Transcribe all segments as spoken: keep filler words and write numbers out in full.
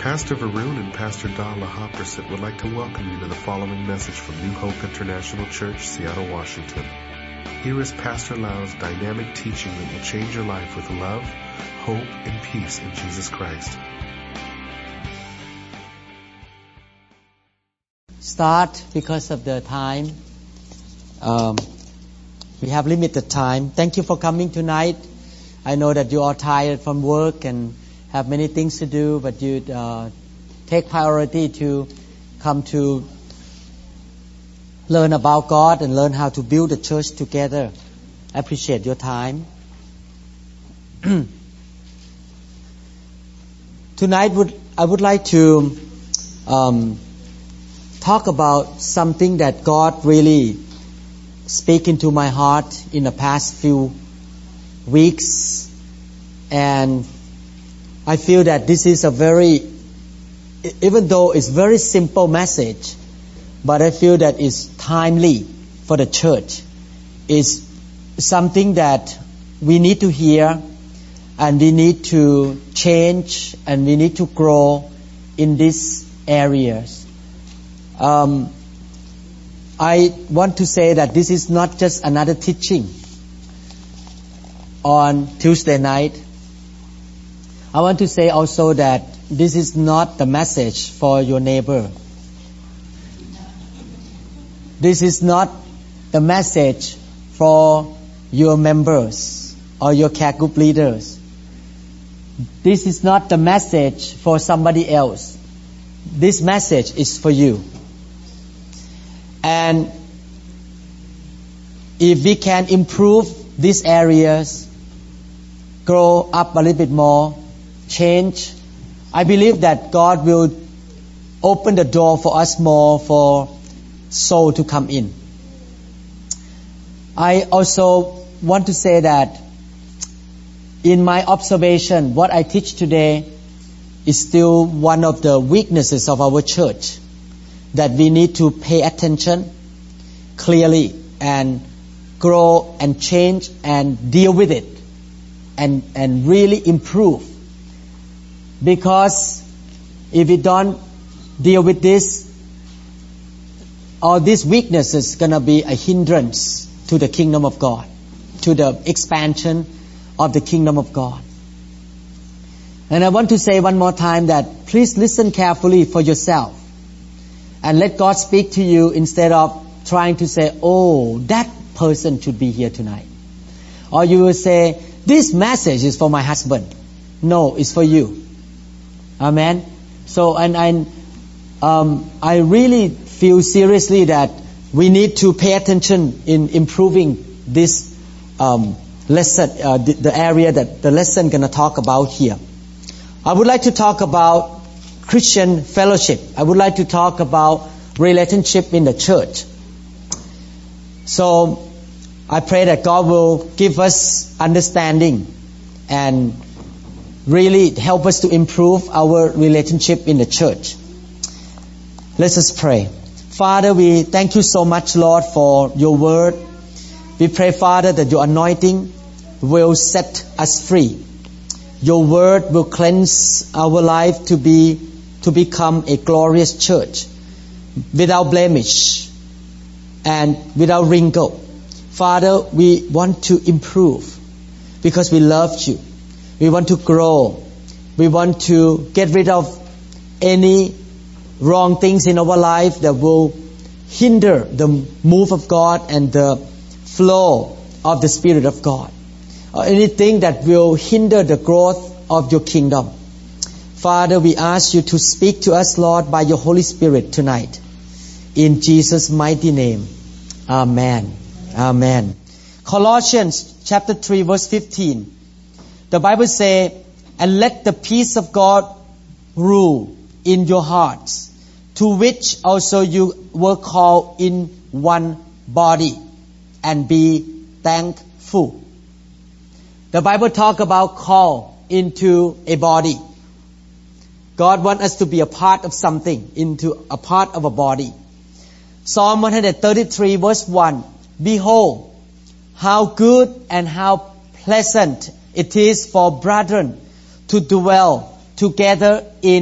Pastor Varun and Pastor Dala Hopperset would like to welcome you to the following message from New Hope International Church, Seattle, Washington. Here is Pastor Lau's dynamic teaching that will change your life with love, hope, and peace in Jesus Christ. Start because of the time. Um, we have limited time. Thank you for coming tonight. I know that you are tired from work and have many things to do, but you uh, take priority to come to learn about God and learn how to build a church together. I appreciate your time. Tonight, would I would like to um, talk about something that God really spoke into my heart in the past few weeks, and I feel that this is a very, even though it's very simple message, but I feel that it's timely for the church. It's something that we need to hear, and we need to change, and we need to grow in these areas. Um, I want to say that this is not just another teaching on Tuesday night. I want to say also that this is not the message for your neighbor. This is not the message for your members or your care group leaders. This is not the message for somebody else. This message is for you. And if we can improve these areas, grow up a little bit more, change, I believe that God will open the door for us more for soul to come in. I also want to say that in my observation, what I teach today is still one of the weaknesses of our church, that we need to pay attention clearly and grow and change and deal with it and, and really improve. Because if we don't deal with this, all these weaknesses going to be a hindrance to the kingdom of God, to the expansion of the kingdom of God. And I want to say one more time that please listen carefully for yourself and let God speak to you instead of trying to say, oh, that person should be here tonight. Or you will say, this message is for my husband. No, it's for you. Amen. So, and I, um, I really feel seriously that we need to pay attention in improving this um, lesson, uh, the, the area that the lesson going to talk about here. I would like to talk about Christian fellowship. I would like to talk about relationship in the church. So, I pray that God will give us understanding and really help us to improve our relationship in the church. Let us pray. Father, we thank you so much, Lord, for your word. We pray, Father, that your anointing will set us free. Your word will cleanse our life to be to become a glorious church without blemish and without wrinkle. Father, we want to improve because we love you. We want to grow. We want to get rid of any wrong things in our life that will hinder the move of God and the flow of the Spirit of God. Or anything that will hinder the growth of your kingdom. Father, we ask you to speak to us, Lord, by your Holy Spirit tonight. In Jesus' mighty name. Amen. Amen. Colossians chapter three verse fifteen. The Bible says, and let the peace of God rule in your hearts, to which also you were called in one body, and be thankful. The Bible talk about call into a body. God wants us to be a part of something, into a part of a body. Psalm one thirty-three verse one. Behold, how good and how pleasant it is for brethren to dwell together in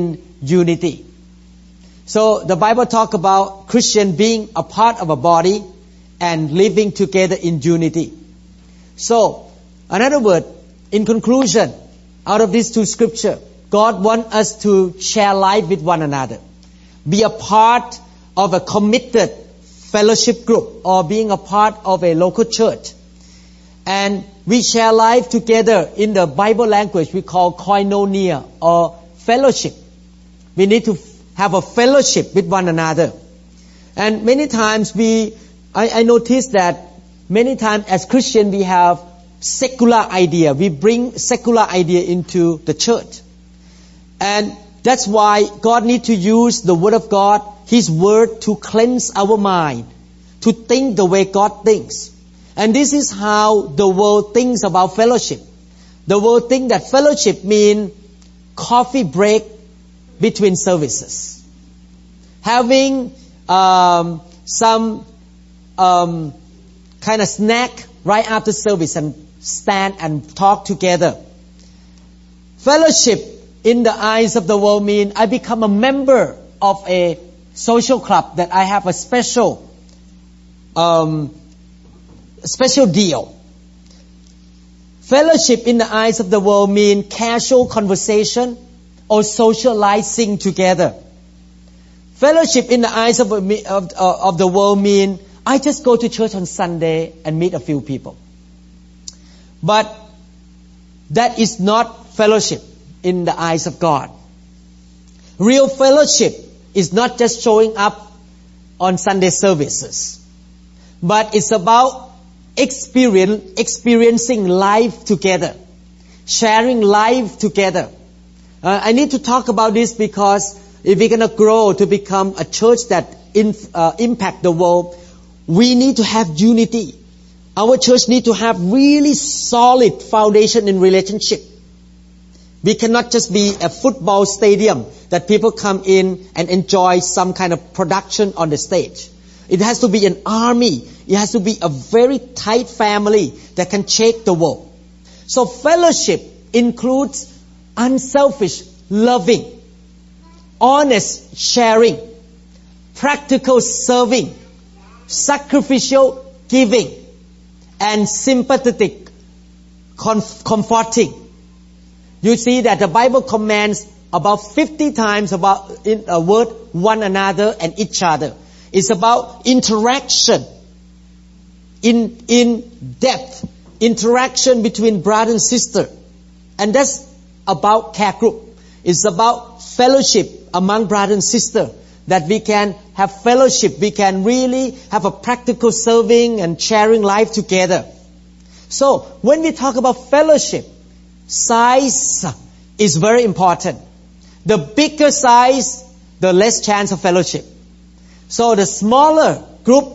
unity. So the Bible talk about Christian being a part of a body and living together in unity. So, another word, in conclusion, out of these two scriptures, God wants us to share life with one another. Be a part of a committed fellowship group or being a part of a local church. And we share life together in the Bible language we call koinonia or fellowship. We need to have a fellowship with one another. And many times we, I, I notice that many times as Christians we have secular idea. We bring secular idea into the church. And that's why God needs to use the Word of God, His Word, to cleanse our mind, to think the way God thinks. And this is how the world thinks about fellowship. The world thinks that fellowship means coffee break between services. Having um, some um, kind of snack right after service and stand and talk together. Fellowship in the eyes of the world means I become a member of a social club that I have a special um, special deal. Fellowship in the eyes of the world means casual conversation or socializing together. Fellowship in the eyes of, of, of the world means I just go to church on Sunday and meet a few people. But that is not fellowship in the eyes of God. Real fellowship is not just showing up on Sunday services, but it's about experience, experiencing life together, sharing life together. Uh, I need to talk about this because if we're going to grow to become a church that in, uh, impact the world, we need to have unity. Our church need to have really solid foundation in relationship. We cannot just be a football stadium that people come in and enjoy some kind of production on the stage. It has to be an army. It has to be a very tight family that can shake the world. So fellowship includes unselfish loving, honest sharing, practical serving, sacrificial giving, and sympathetic comf- comforting. You see that the Bible commands about fifty times about in a word one another and each other. It's about interaction in in depth, interaction between brother and sister. And that's about care group. It's about fellowship among brother and sister, that we can have fellowship, we can really have a practical serving and sharing life together. So when we talk about fellowship, size is very important. The bigger size, the less chance of fellowship. So the smaller group,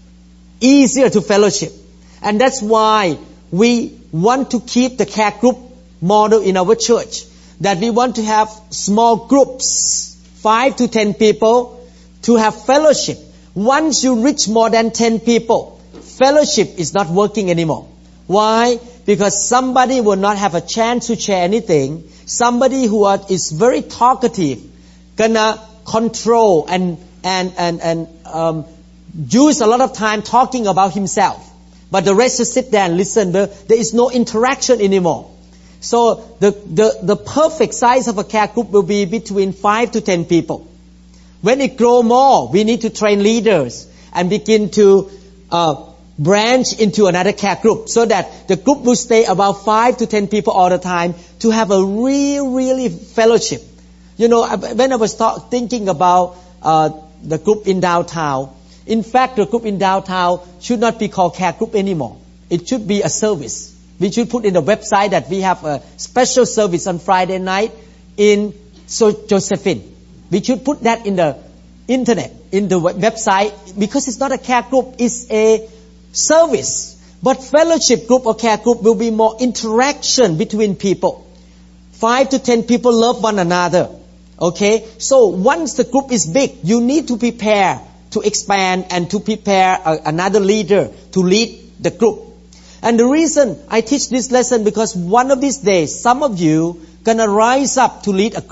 easier to fellowship. And that's why we want to keep the care group model in our church. That we want to have small groups, five to ten people, to have fellowship. Once you reach more than ten people, fellowship is not working anymore. Why? Because somebody will not have a chance to share anything. Somebody who are, is very talkative, gonna control and and and and um, use a lot of time talking about himself. But the rest just sit there and listen. There, there is no interaction anymore. So the, the, the perfect size of a care group will be between five to ten people. When it grow more, we need to train leaders and begin to uh, branch into another care group so that the group will stay about five to ten people all the time to have a real, really fellowship. You know, when I was talk, thinking about uh, the group in downtown, in fact, the group in downtown should not be called care group anymore. It should be a service. We should put in the website that we have a special service on Friday night in Josephine. We should put that in the internet, in the website, because it's not a care group, it's a service. But fellowship group or care group will be more interaction between people. Five to ten people love one another. Okay? So once the group is big, you need to prepare to expand and to prepare a, another leader to lead the group. And the reason I teach this lesson because one of these days, some of you gonna rise up to lead a group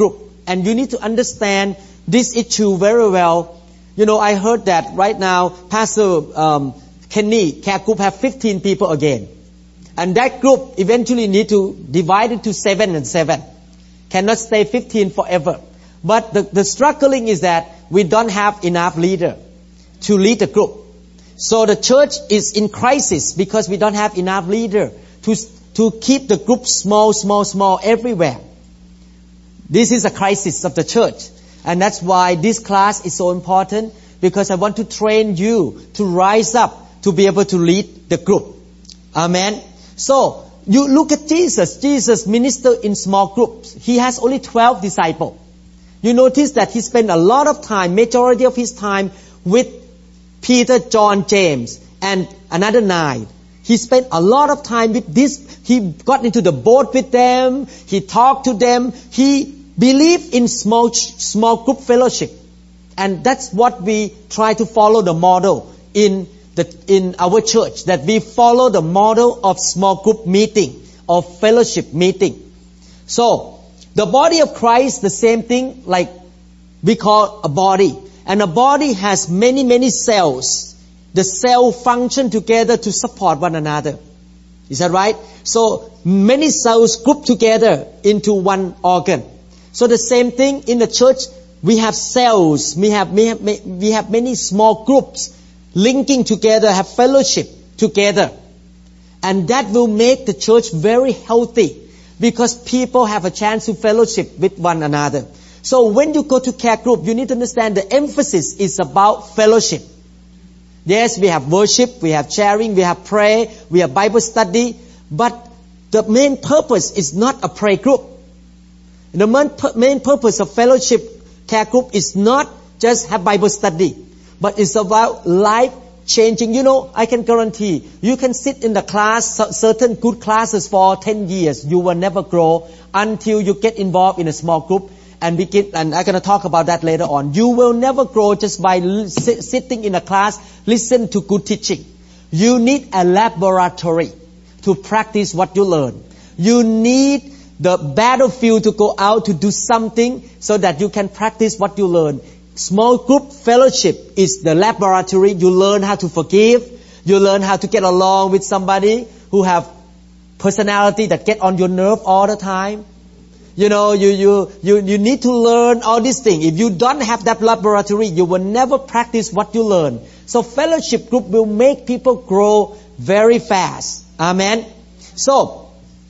And you need to understand this issue very well. You know, I heard that right now, Pastor um, Kenny, care group have fifteen people again. And that group eventually need to divide it to seven and seven. Cannot stay fifteen forever. But the, the struggling is that we don't have enough leader to lead the group. So the church is in crisis because we don't have enough leader to, to keep the group small, small, small everywhere. This is a crisis of the church. And that's why this class is so important, because I want to train you to rise up to be able to lead the group. Amen. So, you look at Jesus. Jesus ministered in small groups. He has only twelve disciples. You notice that he spent a lot of time, majority of his time, with Peter, John, James, and another nine. He spent a lot of time with this. He got into the boat with them. He talked to them. He believed in small, small group fellowship. And that's what we try to follow the model in the, in our church, that we follow the model of small group meeting, of fellowship meeting. So, the body of Christ, the same thing like we call a body. And a body has many, many cells. The cell function together to support one another. Is that right? So, many cells group together into one organ. So the same thing in the church, we have cells, we have, we have, we have many small groups linking together, have fellowship together. And that will make the church very healthy, because people have a chance to fellowship with one another. So when you go to care group, you need to understand the emphasis is about fellowship. Yes, we have worship, we have sharing, we have prayer, we have Bible study, but the main purpose is not a prayer group. The main, main purpose of fellowship care group is not just have Bible study, but it's about life changing. You know, I can guarantee you can sit in the class, certain good classes for ten years. You will never grow until you get involved in a small group and begin. And I'm going to talk about that later on. You will never grow just by sit, sitting in a class, listen to good teaching. You need a laboratory to practice what you learn. You need the battlefield to go out to do something so that you can practice what you learn. Small group fellowship is the laboratory. You learn how to forgive. You learn how to get along with somebody who have personality that get on your nerve all the time. You know, you, you, you, you need to learn all these things. If you don't have that laboratory, you will never practice what you learn. So fellowship group will make people grow very fast. Amen. So,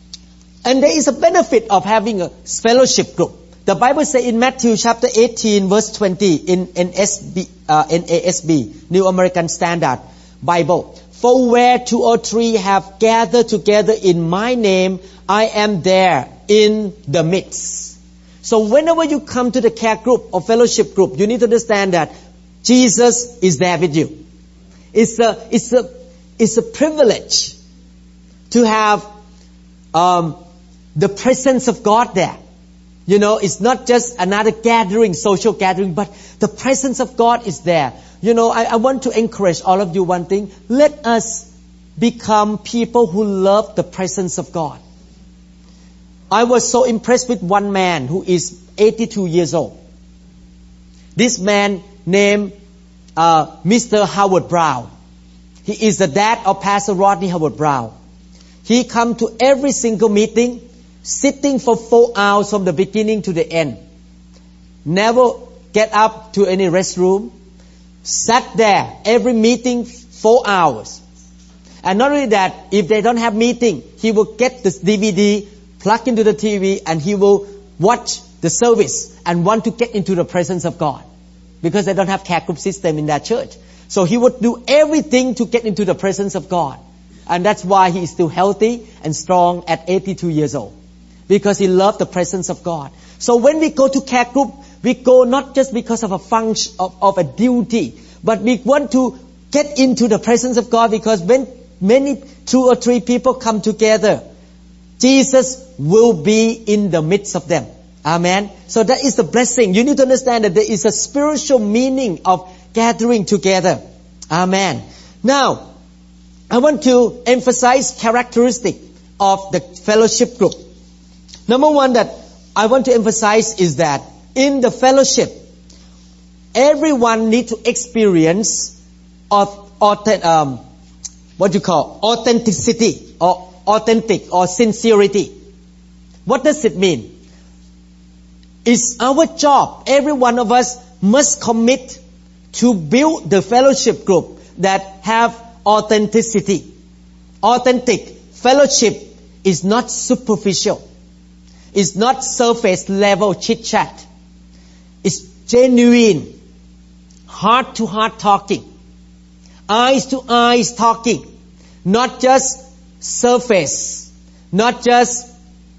and there is a benefit of having a fellowship group. The Bible says in Matthew chapter eighteen verse twenty in, in, S B, uh, in A S B, New American Standard Bible. For where two or three have gathered together in my name, I am there in the midst. So whenever you come to the care group or fellowship group, you need to understand that Jesus is there with you. It's a, it's a, it's a privilege to have um, the presence of God there. You know, it's not just another gathering, social gathering, but the presence of God is there. You know, I, I want to encourage all of you one thing. Let us become people who love the presence of God. I was so impressed with one man who is eighty-two years old. This man named uh, Mister Howard Brown. He is the dad of Pastor Rodney Howard Brown. He come to every single meeting, sitting for four hours from the beginning to the end. Never get up to any restroom. Sat there every meeting four hours. And not only that, if they don't have meeting, he will get this D V D, plug into the T V, and he will watch the service and want to get into the presence of God. Because they don't have care group system in that church. So he would do everything to get into the presence of God. And that's why he is still healthy and strong at eighty-two years old. Because he loved the presence of God. So when we go to care group, we go not just because of a function, of, of a duty, but we want to get into the presence of God, because when many, two or three people come together, Jesus will be in the midst of them. Amen. So that is the blessing. You need to understand that there is a spiritual meaning of gathering together. Amen. Now, I want to emphasize characteristic of the fellowship group. Number one that I want to emphasize is that in the fellowship, everyone need to experience authentic, um, what you call authenticity or authentic or sincerity. What does it mean? It's our job. Every one of us must commit to build the fellowship group that have authenticity. Authentic fellowship is not superficial. It's not surface level chit chat. It's genuine, heart to heart talking, eyes to eyes talking, not just surface, not just,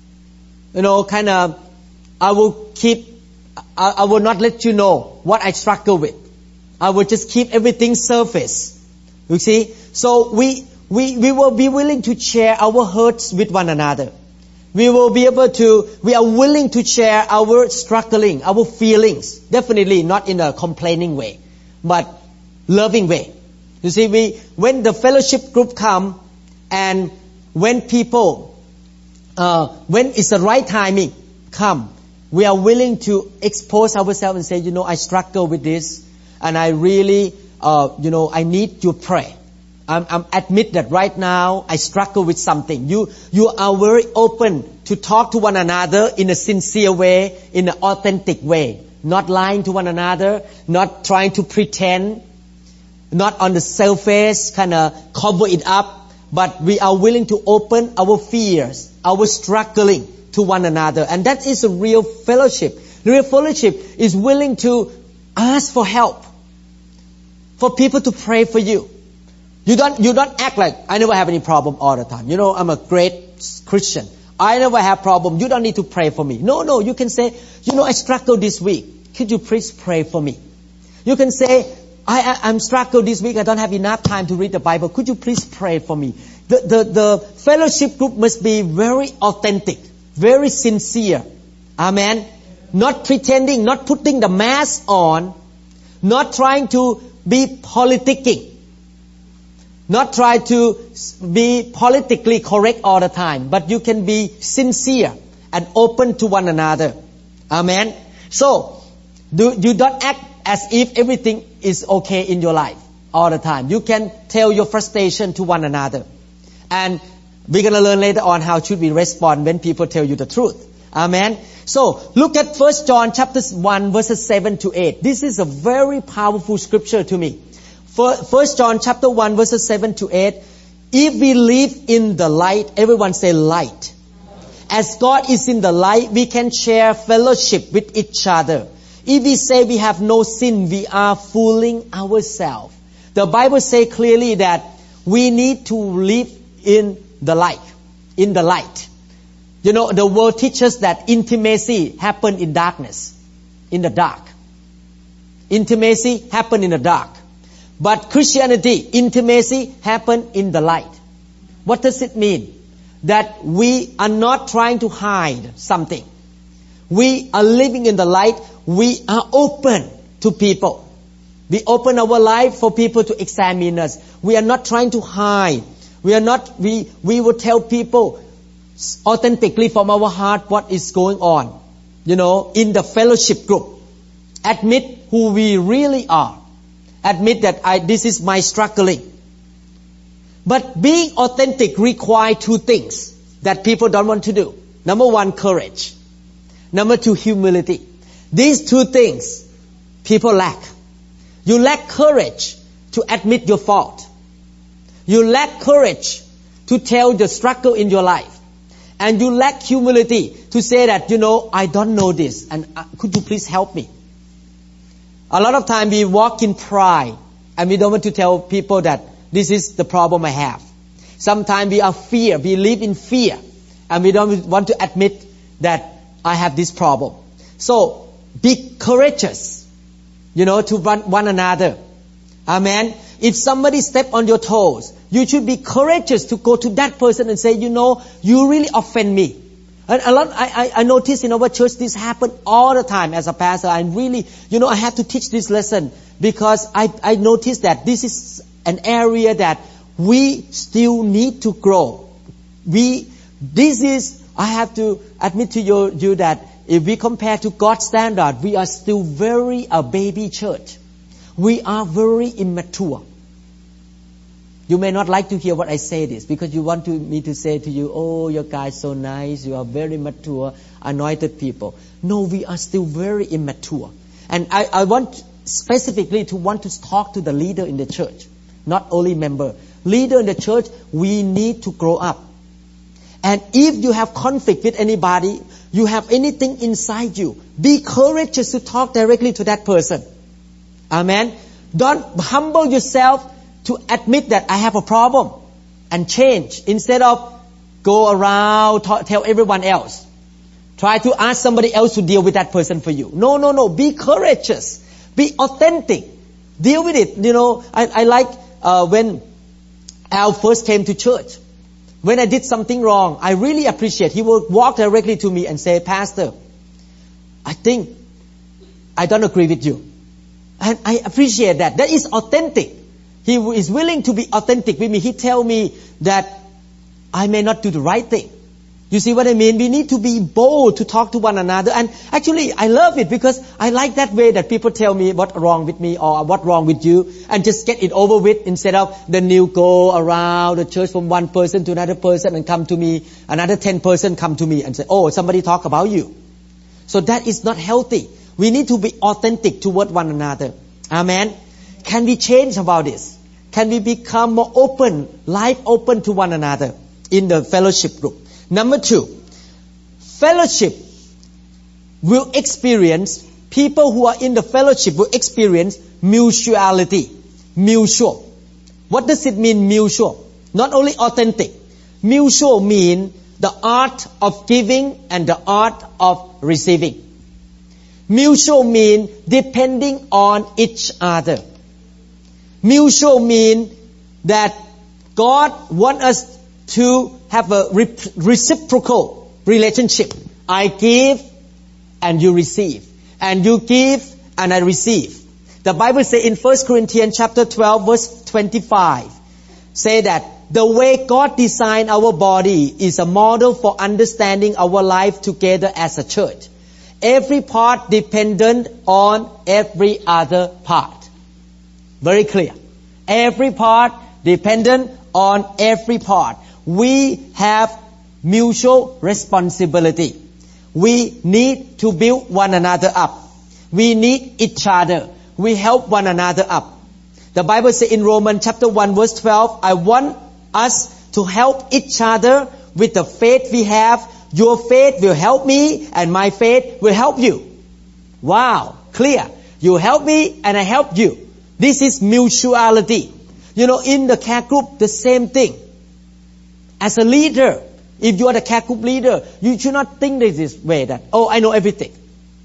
you know, kind of, I will keep, I, I will not let you know what I struggle with. I will just keep everything surface. You see? So we, we, we will be willing to share our hurts with one another. We will be able to, we are willing to share our struggling, our feelings. Definitely not in a complaining way, but loving way. You see, we, when the fellowship group come and when people, uh, when it's the right timing come, we are willing to expose ourselves and say, you know, I struggle with this and I really, uh, you know, I need your prayer. I'm, I'm admit that right now I struggle with something. You, you are very open to talk to one another in a sincere way, in an authentic way. Not lying to one another, not trying to pretend, not on the surface, kind of cover it up, but we are willing to open our fears, our struggling to one another. And that is a real fellowship. Real fellowship is willing to ask for help, for people to pray for you. You don't, you don't act like, I never have any problem all the time. You know, I'm a great Christian. I never have problem. You don't need to pray for me. No, no, you can say, you know, I struggled this week. Could you please pray for me? You can say, I, I, I'm struggled this week. I don't have enough time to read the Bible. Could you please pray for me? The, the, the fellowship group must be very authentic, very sincere. Amen. Not pretending, not putting the mask on, not trying to be politicking. Not try to be politically correct all the time, but you can be sincere and open to one another. Amen. So, do, you don't act as if everything is okay in your life all the time. You can tell your frustration to one another. And we're going to learn later on how should we respond when people tell you the truth. Amen. So, look at First John chapter one verses seven to eight. This is a very powerful scripture to me. First John chapter one verses seven to eight. If we live in the light, everyone say light. As God is in the light, we can share fellowship with each other. If we say we have no sin, we are fooling ourselves. The Bible says clearly that we need to live in the light. In the light. You know, the world teaches that intimacy happens in darkness. In the dark. Intimacy happens in the dark. But Christianity, intimacy happen in the light. What does it mean? That we are not trying to hide something. We are living in the light. We are open to people. We open our life for people to examine us. We are not trying to hide. We are not, we, we will tell people authentically from our heart what is going on. You know, in the fellowship group. Admit who we really are. Admit that I, this is my struggling. But being authentic requires two things that people don't want to do. Number one, courage. Number two, humility. These two things people lack. You lack courage to admit your fault. You lack courage to tell the struggle in your life. And you lack humility to say that, you know, I don't know this and uh, could you please help me? A lot of time we walk in pride and we don't want to tell people that this is the problem I have. Sometimes we are fear, we live in fear and we don't want to admit that I have this problem. So be courageous, you know, to one, one another. Amen. If somebody step on your toes, you should be courageous to go to that person and say, you know, you really offend me. And a lot, I, I, I notice in our church this happen all the time as a pastor. I really, you know, I have to teach this lesson because I, I noticed that this is an area that we still need to grow. We, this is I have to admit to you, you that if we compare to God's standard, we are still very a baby church. We are very immature. You may not like to hear what I say this because you want to, me to say to you, oh, your guys so nice, you are very mature, anointed people. No, we are still very immature. And I, I want specifically to want to talk to the leader in the church, not only member. Leader in the church, we need to grow up. And if you have conflict with anybody, you have anything inside you, be courageous to talk directly to that person. Amen. Don't humble yourself to admit that I have a problem and change instead of go around, talk, tell everyone else. Try to ask somebody else to deal with that person for you. No, no, no. Be courageous. Be authentic. Deal with it. You know, I, I like uh, when Al first came to church. When I did something wrong, I really appreciate. He would walk directly to me and say, Pastor, I think I don't agree with you. And I appreciate that. That is authentic. He is willing to be authentic with me. He tell me that I may not do the right thing. You see what I mean? We need to be bold to talk to one another. And actually, I love it because I like that way that people tell me what's wrong with me or what's wrong with you and just get it over with instead of then you go around the church from one person to another person and come to me, another ten person come to me and say, oh, somebody talk about you. So that is not healthy. We need to be authentic toward one another. Amen. Can we change about this? Can we become more open, life open to one another in the fellowship group? Number two, fellowship will experience, people who are in the fellowship will experience mutuality. Mutual. What does it mean, mutual? Not only authentic. Mutual means the art of giving and the art of receiving. Mutual means depending on each other. Mutual means that God wants us to have a reciprocal relationship. I give and you receive. And you give and I receive. The Bible says in First Corinthians chapter twelve verse twenty-five, say that the way God designed our body is a model for understanding our life together as a church. Every part dependent on every other part. Very clear. Every part dependent on every part. We have mutual responsibility. We need to build one another up. We need each other. We help one another up. The Bible says in Romans chapter one verse twelve, I want us to help each other with the faith we have. Your faith will help me and my faith will help you. Wow, clear. You help me and I help you. This is mutuality. You know, in the care group, the same thing. As a leader, if you are the care group leader, you should not think this way that, oh, I know everything.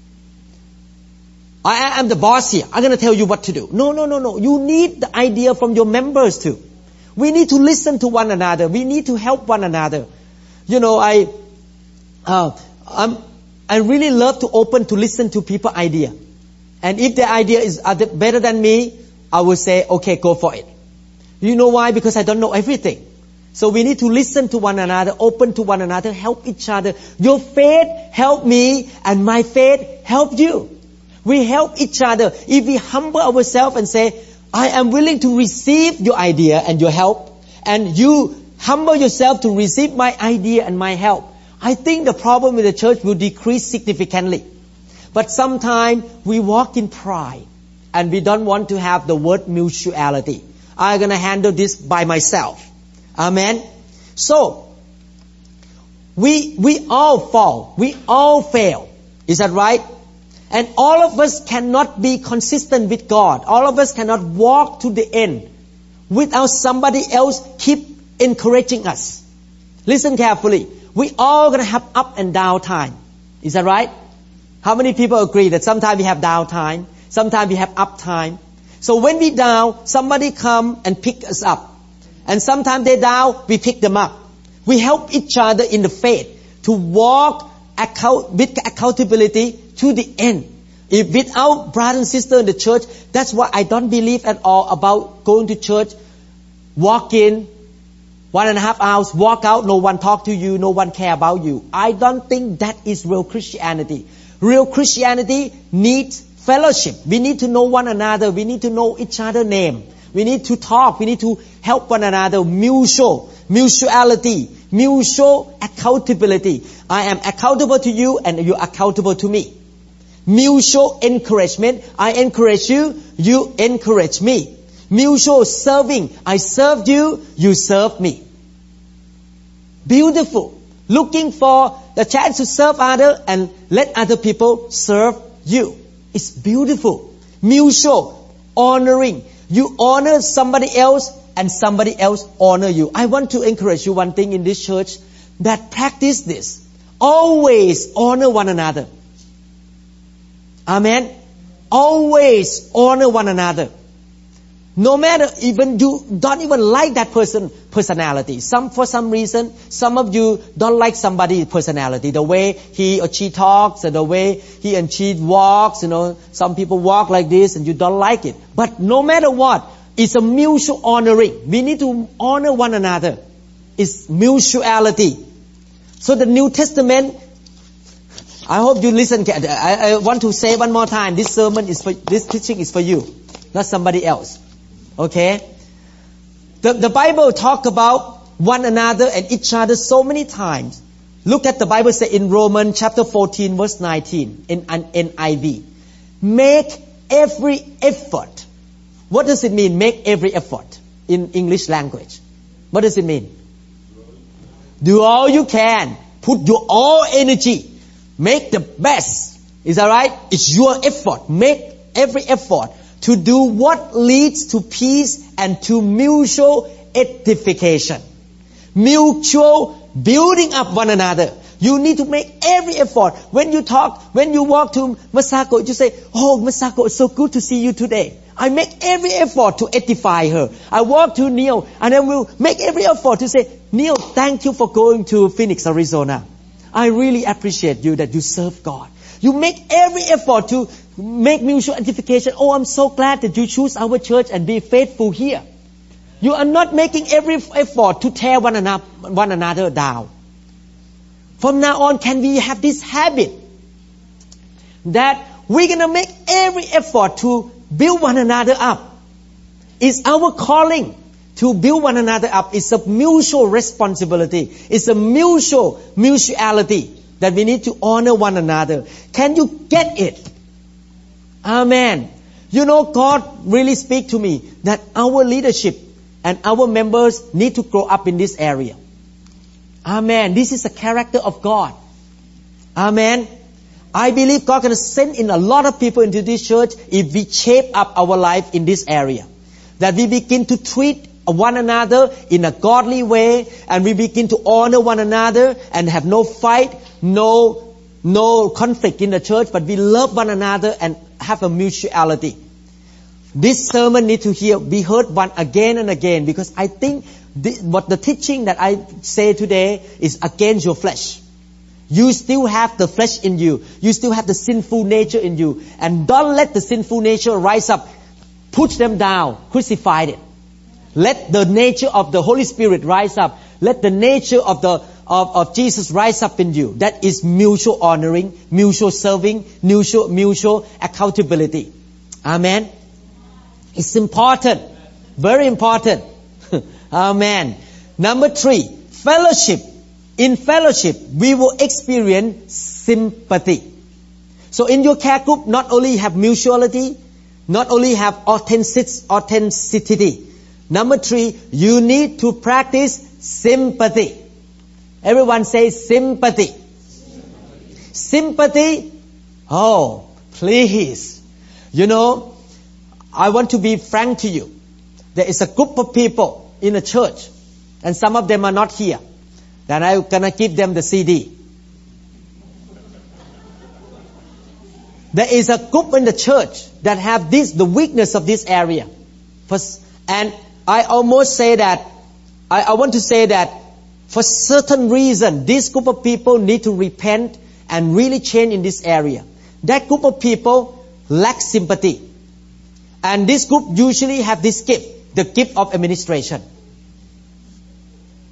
I am the boss here. I'm going to tell you what to do. No, no, no, no. You need the idea from your members too. We need to listen to one another. We need to help one another. You know, I, uh, I'm, I really love to open to listen to people's idea. And if their idea is better than me, I will say, okay, go for it. You know why? Because I don't know everything. So we need to listen to one another, open to one another, help each other. Your faith help me and my faith help you. We help each other. If we humble ourselves and say, I am willing to receive your idea and your help, and you humble yourself to receive my idea and my help, I think the problem with the church will decrease significantly. But sometimes we walk in pride and we don't want to have the word mutuality. I'm going to handle this by myself. Amen. So, we, we all fall. We all fail. Is that right? And all of us cannot be consistent with God. All of us cannot walk to the end without somebody else keep encouraging us. Listen carefully. We all going to have up and down time. Is that right? How many people agree that sometimes we have down time, sometimes we have up time? So when we down, somebody come and pick us up. And sometimes they down, we pick them up. We help each other in the faith to walk account, with accountability to the end. If without brother and sister in the church, that's why I don't believe at all about going to church, walk in, One and a half hours, walk out, no one talk to you, no one care about you. I don't think that is real Christianity. Real Christianity needs fellowship. We need to know one another. We need to know each other's name. We need to talk. We need to help one another. Mutual, mutuality, mutual accountability. I am accountable to you and you are accountable to me. Mutual encouragement. I encourage you, you encourage me. Mutual serving. I served you, you served me. Beautiful. Looking for the chance to serve others and let other people serve you. It's beautiful. Mutual honoring. You honor somebody else and somebody else honor you. I want to encourage you one thing in this church, that practice this. Always honor one another. Amen. Always honor one another. No matter, even you don't even like that person personality. Some for some reason, some of you don't like somebody's personality, the way he or she talks, and the way he and she walks. You know, some people walk like this, and you don't like it. But no matter what, it's a mutual honoring. We need to honor one another. It's mutuality. So the New Testament, I hope you listen. I, I want to say one more time. This sermon is for, this teaching is for you, not somebody else. Okay? The, the Bible talk about one another and each other so many times. Look at the Bible say in Romans chapter fourteen verse nineteen in an N I V. Make every effort. What does it mean, make every effort in English language? What does it mean? Do all you can. Put your all energy. Make the best. Is that right? It's your effort. Make every effort to do what leads to peace and to mutual edification. Mutual building up one another. You need to make every effort. When you talk, when you walk to Masako, you say, "Oh, Masako, it's so good to see you today." I make every effort to edify her. I walk to Neil and I will make every effort to say, "Neil, thank you for going to Phoenix, Arizona. I really appreciate you that you serve God." You make every effort to make mutual edification. "Oh, I'm so glad that you choose our church and be faithful here." You are not making every effort to tear one another, one another down. From now on, can we have this habit that we're going to make every effort to build one another up? It's our calling to build one another up. It's a mutual responsibility. It's a mutual mutuality that we need to honor one another. Can you get it? Amen. You know, God really speak to me that our leadership and our members need to grow up in this area. Amen. This is the character of God. Amen. I believe God can send in a lot of people into this church if we shape up our life in this area. That we begin to treat one another in a godly way, and we begin to honor one another and have no fight, no no conflict in the church, but we love one another and have a mutuality. This sermon need to hear, be heard one again and again, because I think this, what the teaching that I say today is against your flesh. You still have the flesh in you. You still have the sinful nature in you. And don't let the sinful nature rise up. Put them down. Crucify it. Let the nature of the Holy Spirit rise up. Let the nature of the of, of Jesus rise up in you. That is mutual honoring, mutual serving, mutual mutual accountability. Amen. It's important. Very important. Amen. Number three, fellowship. In fellowship, we will experience sympathy. So in your care group, not only have mutuality, not only have authenticity. Number three, you need to practice sympathy. Everyone say sympathy. Sympathy. Sympathy. Oh, please. You know, I want to be frank to you. There is a group of people in a church, and some of them are not here. Then I'm gonna give them the C D. There is a group in the church that have this, the weakness of this area. And I almost say that, I, I want to say that for certain reason, this group of people need to repent and really change in this area. That group of people lack sympathy. And this group usually have this gift, the gift of administration.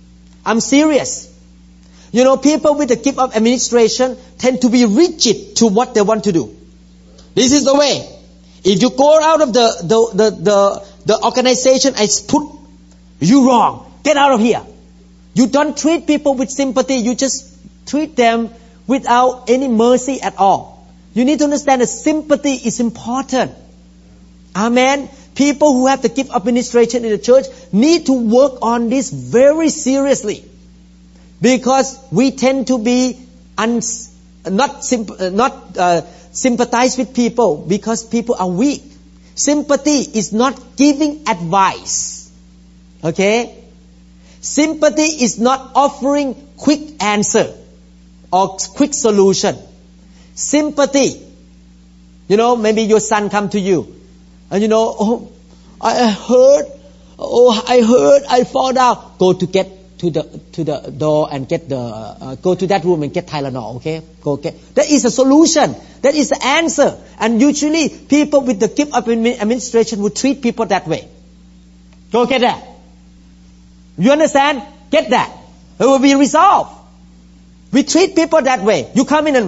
I'm serious. You know, people with the gift of administration tend to be rigid to what they want to do. This is the way. If you go out of the, the, the, the, the organization, I put you wrong. Get out of here. You don't treat people with sympathy. You just treat them without any mercy at all. You need to understand that sympathy is important. Amen. People who have the gift of administration in the church need to work on this very seriously. Because we tend to be uns, not, symp, not uh, sympathize with people because people are weak. Sympathy is not giving advice. Okay? Sympathy is not offering quick answer or quick solution. Sympathy. You know, maybe your son come to you and you know, oh, I heard, oh, I heard, I fall down. Go to get to the to the door and get the uh, go to that room and get Tylenol. Okay, go get. That is a solution. That is the answer. And usually, people with the gift of administration would treat people that way. Go get that. You understand? Get that. It will be resolved. We treat people that way. You come in and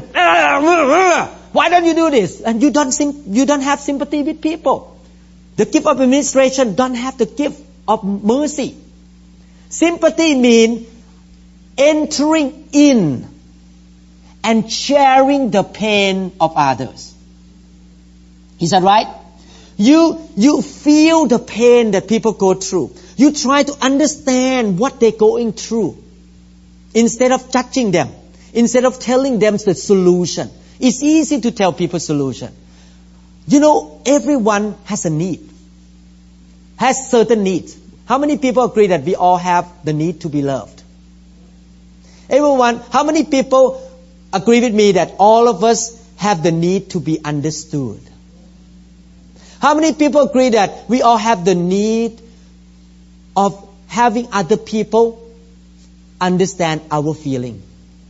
why don't you do this? And you don't sim- you don't have sympathy with people. The gift of administration don't have the gift of mercy. Sympathy means entering in and sharing the pain of others. Is that right? You, you feel the pain that people go through. You try to understand what they're going through. Instead of judging them. Instead of telling them the solution. It's easy to tell people solution. You know, everyone has a need. Has certain needs. How many people agree that we all have the need to be loved? Everyone, how many people agree with me that all of us have the need to be understood? How many people agree that we all have the need of having other people understand our feeling?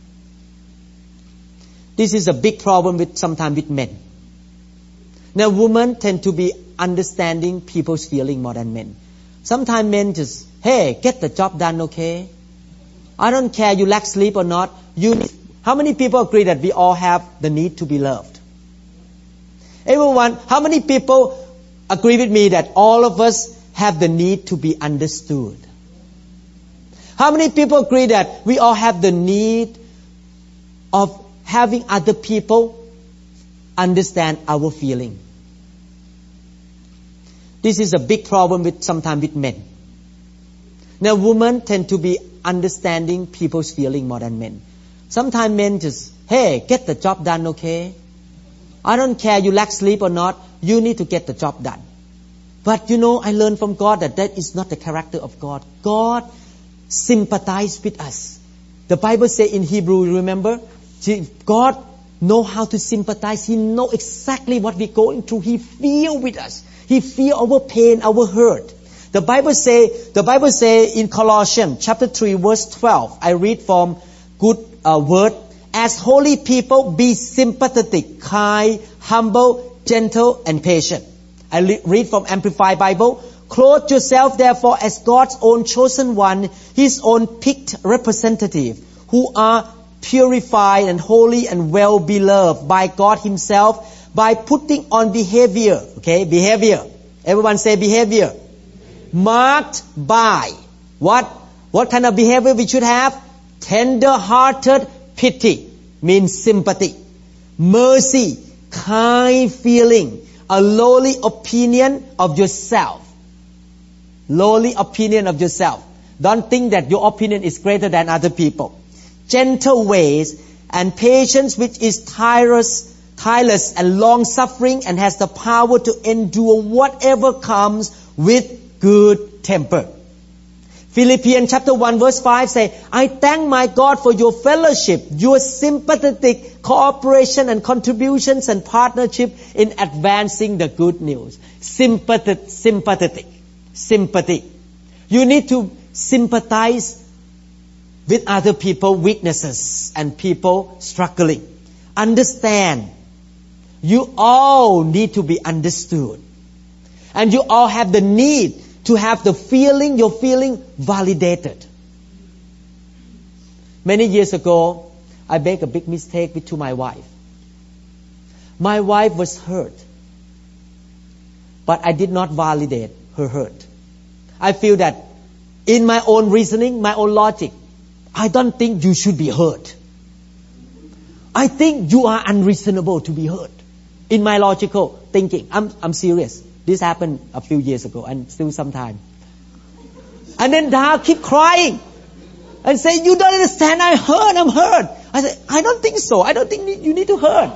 This is a big problem with sometimes with men. Now, women tend to be understanding people's feeling more than men. Sometimes men just, hey, get the job done, okay? I don't care you lack sleep or not. You need. How many people agree that we all have the need to be loved? Everyone, how many people agree with me that all of us have the need to be understood? How many people agree that we all have the need of having other people understand our feeling? This is a big problem with sometimes with men. Now, women tend to be understanding people's feeling more than men. Sometimes men just, hey, get the job done, okay? I don't care you lack sleep or not. You need to get the job done. But you know, I learned from God that that is not the character of God. God sympathizes with us. The Bible says in Hebrew, remember? God knows how to sympathize. He knows exactly what we're going through. He feels with us. He feels our pain, our hurt. The Bible say, the Bible say in Colossians chapter three, verse twelve. I read from good uh, word. As holy people, be sympathetic, kind, humble, gentle, and patient. I le- read from Amplified Bible. Clothe yourself, therefore, as God's own chosen one, His own picked representative, who are purified and holy and well beloved by God Himself, by putting on behavior, okay, behavior. Everyone say behavior. Marked by what? What kind of behavior we should have? Tender-hearted pity means sympathy. Mercy, kind feeling, a lowly opinion of yourself. Lowly opinion of yourself. Don't think that your opinion is greater than other people. Gentle ways and patience, which is tireless, tireless and long-suffering, and has the power to endure whatever comes with good temper. Philippians chapter one verse five say, I thank my God for your fellowship, your sympathetic cooperation and contributions and partnership in advancing the good news. Sympathetic, sympathetic, sympathy. You need to sympathize with other people's weaknesses and people struggling. Understand. You all need to be understood. And you all have the need to have the feeling, your feeling validated. Many years ago, I made a big mistake with to my wife. My wife was hurt, but I did not validate her hurt. I feel that in my own reasoning, my own logic, I don't think you should be hurt. I think you are unreasonable to be hurt. In my logical thinking, I'm I'm serious. This happened a few years ago and still sometime. And then Dad keep crying and say, "You don't understand. I hurt. I'm hurt." I said, "I don't think so. I don't think you need to hurt."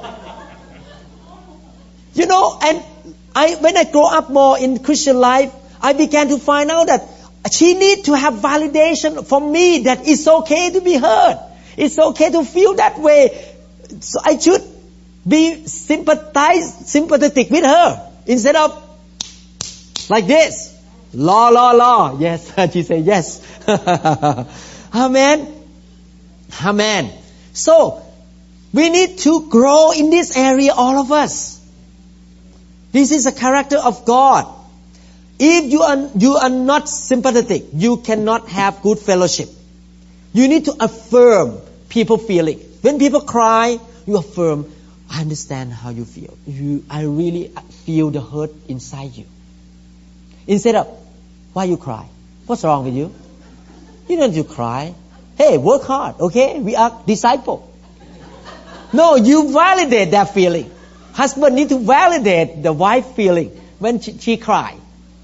You know, and I when I grow up more in Christian life, I began to find out that she need to have validation from me that it's okay to be hurt. It's okay to feel that way. So I should be sympathize, sympathetic with her instead of like this. La, la, la. Yes, she said yes. Amen. Amen. So, we need to grow in this area, all of us. This is a character of God. If you are, you are not sympathetic, you cannot have good fellowship. You need to affirm people's feeling. When people cry, you affirm, "I understand how you feel. You, I really feel the hurt inside you." Instead of, "Why you cry? What's wrong with you? You don't need to cry. Hey, work hard, okay? We are disciples." No, you validate that feeling. Husband need to validate the wife feeling when she, she cry.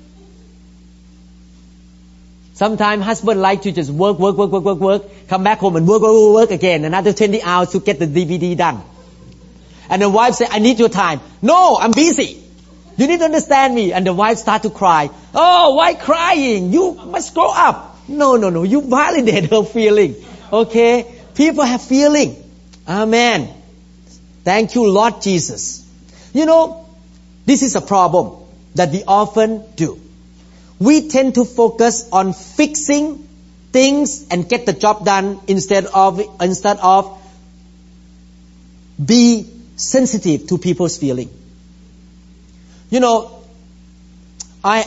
Sometimes husband like to just work, work, work, work, work, work, come back home and work, work, work, work again, another twenty hours to get the D V D done. And the wife say, "I need your time." "No, I'm busy. You need to understand me." And the wife start to cry. "Oh, why crying? You must grow up." No, no, no. You validate her feeling. Okay? People have feeling. Amen. Thank you, Lord Jesus. You know, this is a problem that we often do. We tend to focus on fixing things and get the job done instead of instead of be sensitive to people's feeling. You know, I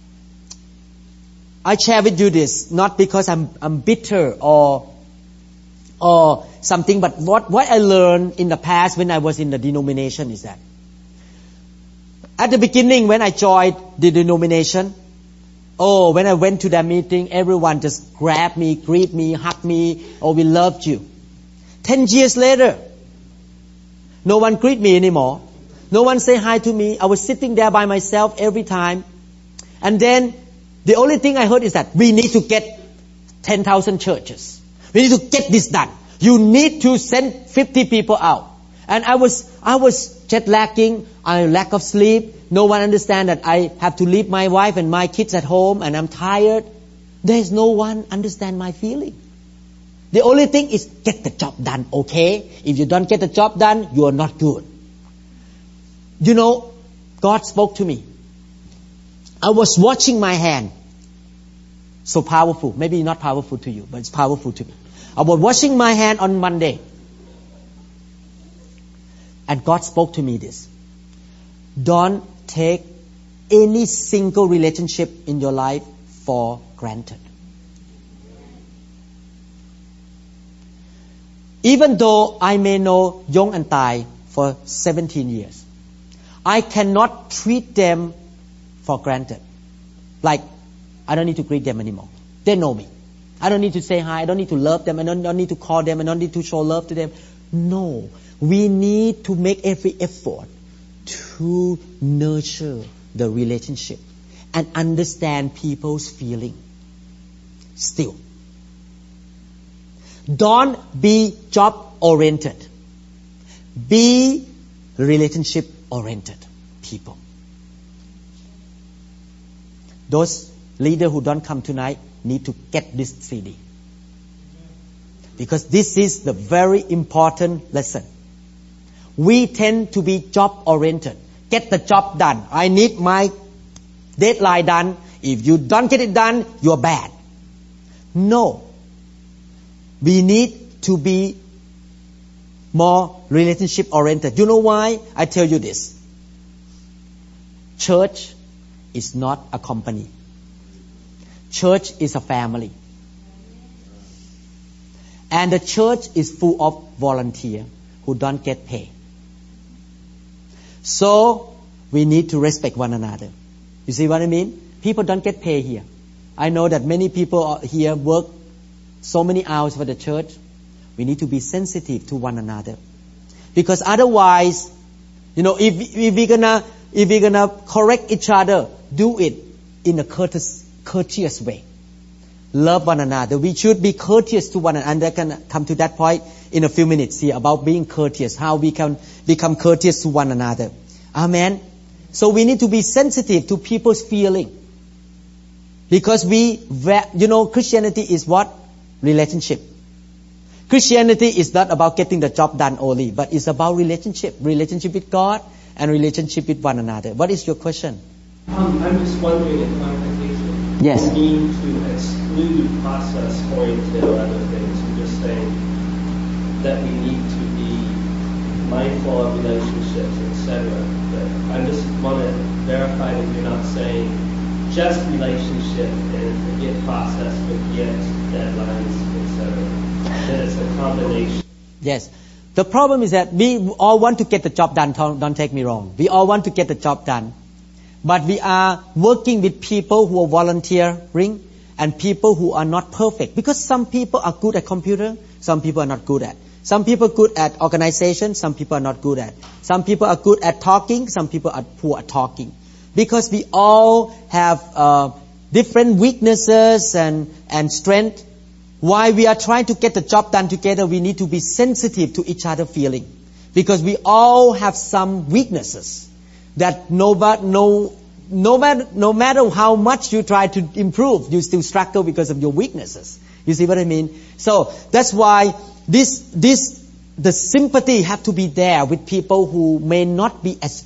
I share with you this not because I'm I'm bitter or or something, but what what I learned in the past when I was in the denomination is that at the beginning when I joined the denomination, oh, when I went to that meeting, everyone just grabbed me, greet me, hug me, oh, we loved you. Ten years later, no one greet me anymore. No one say hi to me. I was sitting there by myself every time. And then the only thing I heard is that we need to get ten thousand churches. We need to get this done. You need to send fifty people out. And I was I was jet lagging, I lack of sleep. No one understand that I have to leave my wife and my kids at home and I'm tired. There's no one understand my feeling. The only thing is get the job done, okay? If you don't get the job done, you are not good. You know, God spoke to me. I was watching my hand. So powerful. Maybe not powerful to you, but it's powerful to me. I was washing my hand on Monday. And God spoke to me this. Don't take any single relationship in your life for granted. Even though I may know Yong and Tai for seventeen years, I cannot treat them for granted. Like, I don't need to greet them anymore. They know me. I don't need to say hi. I don't need to love them. I don't, don't need to call them. I don't need to show love to them. No. We need to make every effort to nurture the relationship and understand people's feeling. Still, don't be job-oriented. Be relationship-oriented people. Those leaders who don't come tonight need to get this C D. Because this is the very important lesson. We tend to be job-oriented. Get the job done. I need my deadline done. If you don't get it done, you're bad. No. We need to be more relationship-oriented. You know why? I tell you this. Church is not a company. Church is a family. And the church is full of volunteers who don't get paid. So we need to respect one another. You see what I mean? People don't get paid here. I know that many people here work so many hours for the church. We need to be sensitive to one another. Because otherwise, you know, if, if we're gonna, if we're gonna correct each other, do it in a courteous, courteous way. Love one another. We should be courteous to one another. And I can come to that point in a few minutes here about being courteous, how we can become courteous to one another. Amen. So we need to be sensitive to people's feeling. Because we, you know, Christianity is what? Relationship. Christianity is not about getting the job done only, but it's about relationship. Relationship with God and relationship with one another. What is your question? Um, I'm just wondering if clarification. Yes. You mean to exclude process-oriented or other things. You're just saying that we need to be mindful of relationships, et cetera. But I just want to verify that you're not saying just relationship and forget process, forget deadlines, et cetera. That it's a combination. Yes. The problem is that we all want to get the job done. Don't take me wrong. We all want to get the job done. But we are working with people who are volunteering and people who are not perfect. Because some people are good at computer, some people are not good at. Some people are good at organization, some people are not good at. Some people are good at talking, some people are poor at talking. Because we all have uh, different weaknesses and, and strength. While we are trying to get the job done together, we need to be sensitive to each other's feeling. Because we all have some weaknesses that no, no, no, matter, no matter how much you try to improve, you still struggle because of your weaknesses. You see what I mean? So that's why this, this, the sympathy have to be there with people who may not be as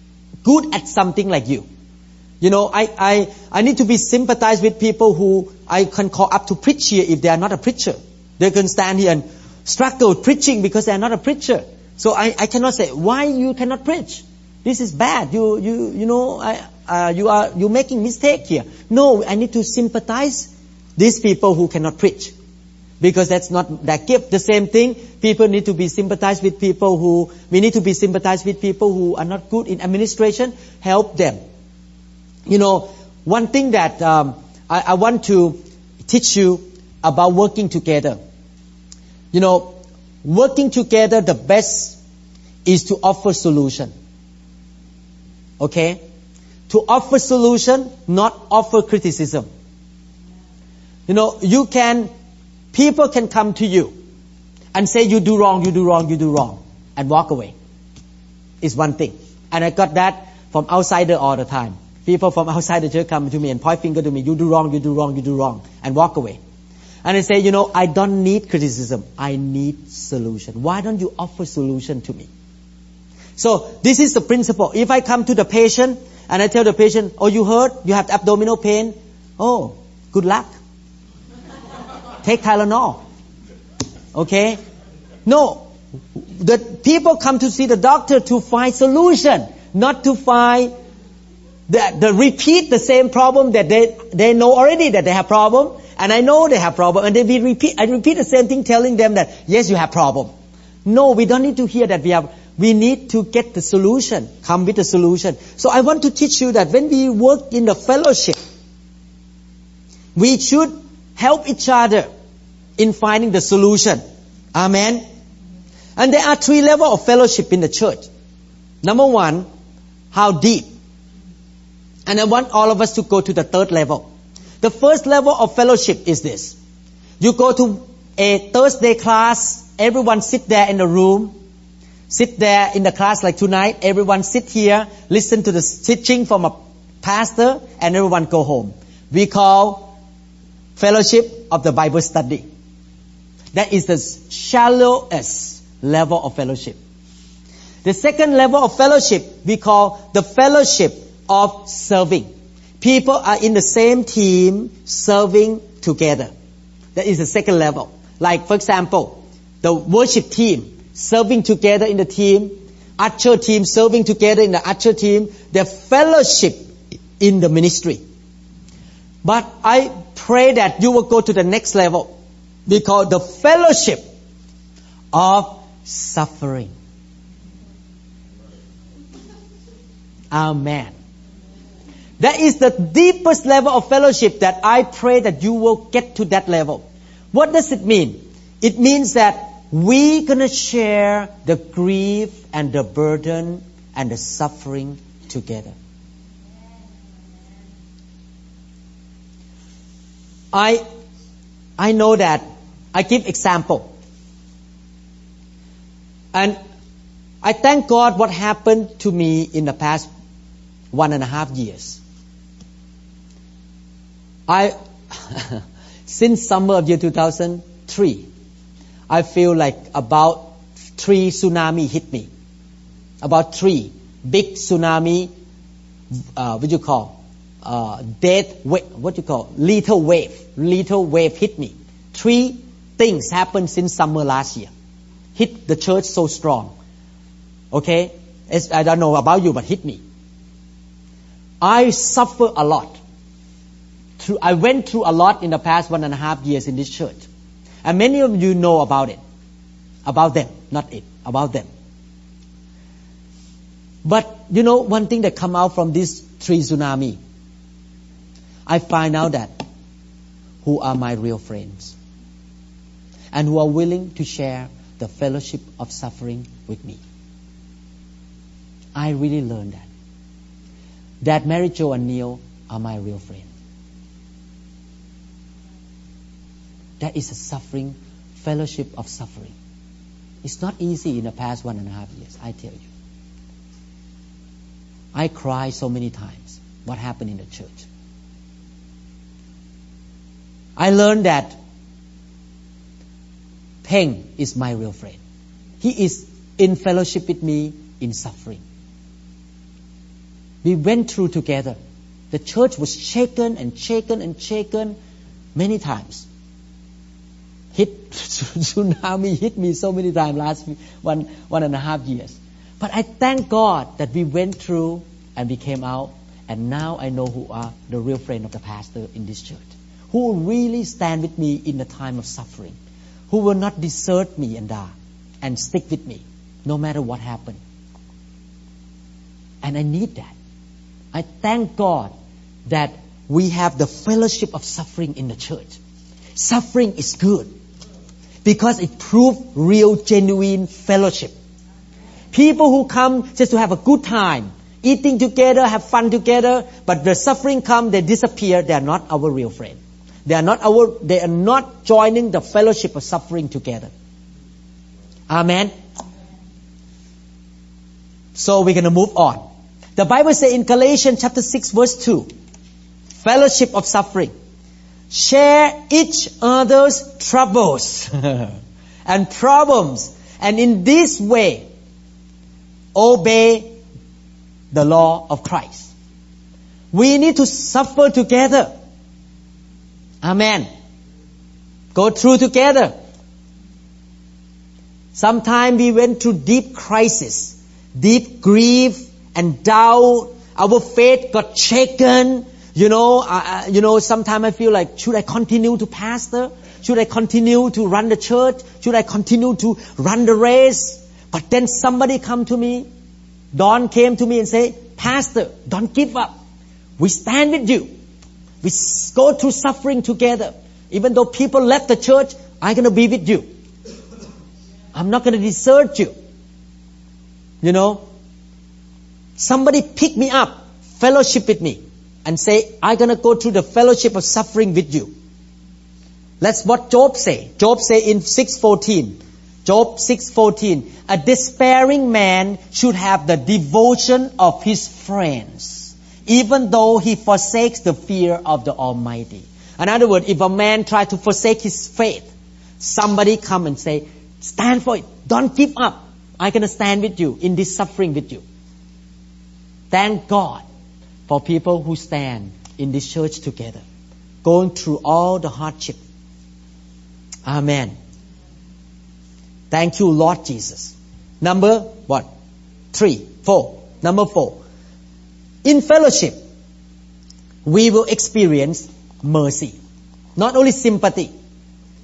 good at something like you. You know, I, I, I need to be sympathized with people who I can call up to preach here if they are not a preacher. They can stand here and struggle preaching because they are not a preacher. So I, I cannot say, why you cannot preach? This is bad. You, you, you know, I, uh, you are, you're making mistake here. No, I need to sympathize these people who cannot preach. Because that's not their gift. The same thing, people need to be sympathized with people who, we need to be sympathized with people who are not good in administration. Help them. You know, one thing that um, I, I want to teach you about working together. You know, working together, the best is to offer solution. Okay? To offer solution, not offer criticism. You know, you can, people can come to you and say you do wrong, you do wrong, you do wrong, and walk away. It's one thing. And I got that from outsider all the time. People from outside the church come to me and point finger to me, you do wrong, you do wrong, you do wrong, and walk away. And I say, you know, I don't need criticism. I need solution. Why don't you offer solution to me? So this is the principle. If I come to the patient and I tell the patient, oh, you hurt? You have abdominal pain? Oh, good luck. Take Tylenol. Okay? No. The people come to see the doctor to find solution, not to find the, the repeat the same problem that they, they know already that they have problem. And I know they have problem. And they be repeat, I repeat the same thing telling them that, yes, you have problem. No, we don't need to hear that we have, we need to get the solution, come with the solution. So I want to teach you that when we work in the fellowship, we should help each other in finding the solution. Amen. And there are three levels of fellowship in the church. Number one, how deep. And I want all of us to go to the third level. The first level of fellowship is this. You go to a Thursday class, everyone sit there in the room, sit there in the class like tonight, everyone sit here, listen to the teaching from a pastor, and everyone go home. We call fellowship of the Bible study. That is the shallowest level of fellowship. The second level of fellowship we call the fellowship of serving. People are in the same team serving together. That is the second level. Like, for example, the worship team serving together in the team, usher team serving together in the usher team, the fellowship in the ministry. But I pray that you will go to the next level. We call the fellowship of suffering. Amen. That is the deepest level of fellowship that I pray that you will get to that level. What does it mean? It means that we're going to share the grief and the burden and the suffering together. I I know that I give example. And I thank God what happened to me in the past one and a half years. I since summer of year two thousand three, I feel like about three tsunami hit me. About three big tsunami, uh, what do you call? Uh, dead wave, what do you call? Little wave, little wave hit me. Three things happened since summer last year. Hit the church so strong. Okay? It's, I don't know about you, but hit me. I suffer a lot. Through, I went through a lot in the past one and a half years in this church. And many of you know about it. About them, not it, about them. But, you know, one thing that come out from this three tsunami, I find out that who are my real friends and who are willing to share the fellowship of suffering with me. I really learned that. That Mary Jo and Neil are my real friends. That is a suffering, fellowship of suffering. It's not easy in the past one and a half years, I tell you. I cried so many times. What happened in the church? I learned that Peng is my real friend. He is in fellowship with me in suffering. We went through together. The church was shaken and shaken and shaken many times. Hit tsunami hit me so many times last one one and a half years. But I thank God that we went through and we came out, and now I know who are the real friend of the pastor in this church, who will really stand with me in the time of suffering, who will not desert me and die, and stick with me no matter what happened. And I need that. I thank God that we have the fellowship of suffering in the church. Suffering is good because it proves real, genuine fellowship. People who come just to have a good time, eating together, have fun together, but the suffering come, they disappear. They are not our real friend. They are not our. They are not joining the fellowship of suffering together. Amen. So we're going to move on. The Bible says in Galatians chapter six verse two, fellowship of suffering. Share each other's troubles and problems, and in this way obey the law of Christ. We need to suffer together. Amen. Go through together. Sometimes we went through deep crisis, deep grief and doubt. Our faith got shaken. You know, uh, you know. Sometimes I feel like, should I continue to pastor? Should I continue to run the church? Should I continue to run the race? But then somebody come to me. Don came to me and say, Pastor, don't give up. We stand with you. We go through suffering together. Even though people left the church, I'm going to be with you. I'm not going to desert you. You know, somebody pick me up, fellowship with me, and say, I'm going to go through the fellowship of suffering with you. That's what Job say. Job say in six fourteen. Job six fourteen. A despairing man should have the devotion of his friends, even though he forsakes the fear of the Almighty. In other words, if a man try to forsake his faith, somebody come and say, stand for it. Don't give up. I'm going to stand with you in this suffering with you. Thank God for people who stand in this church together, going through all the hardship. Amen. Thank you, Lord Jesus. Number what? Three, four. Number four. In fellowship, we will experience mercy. Not only sympathy.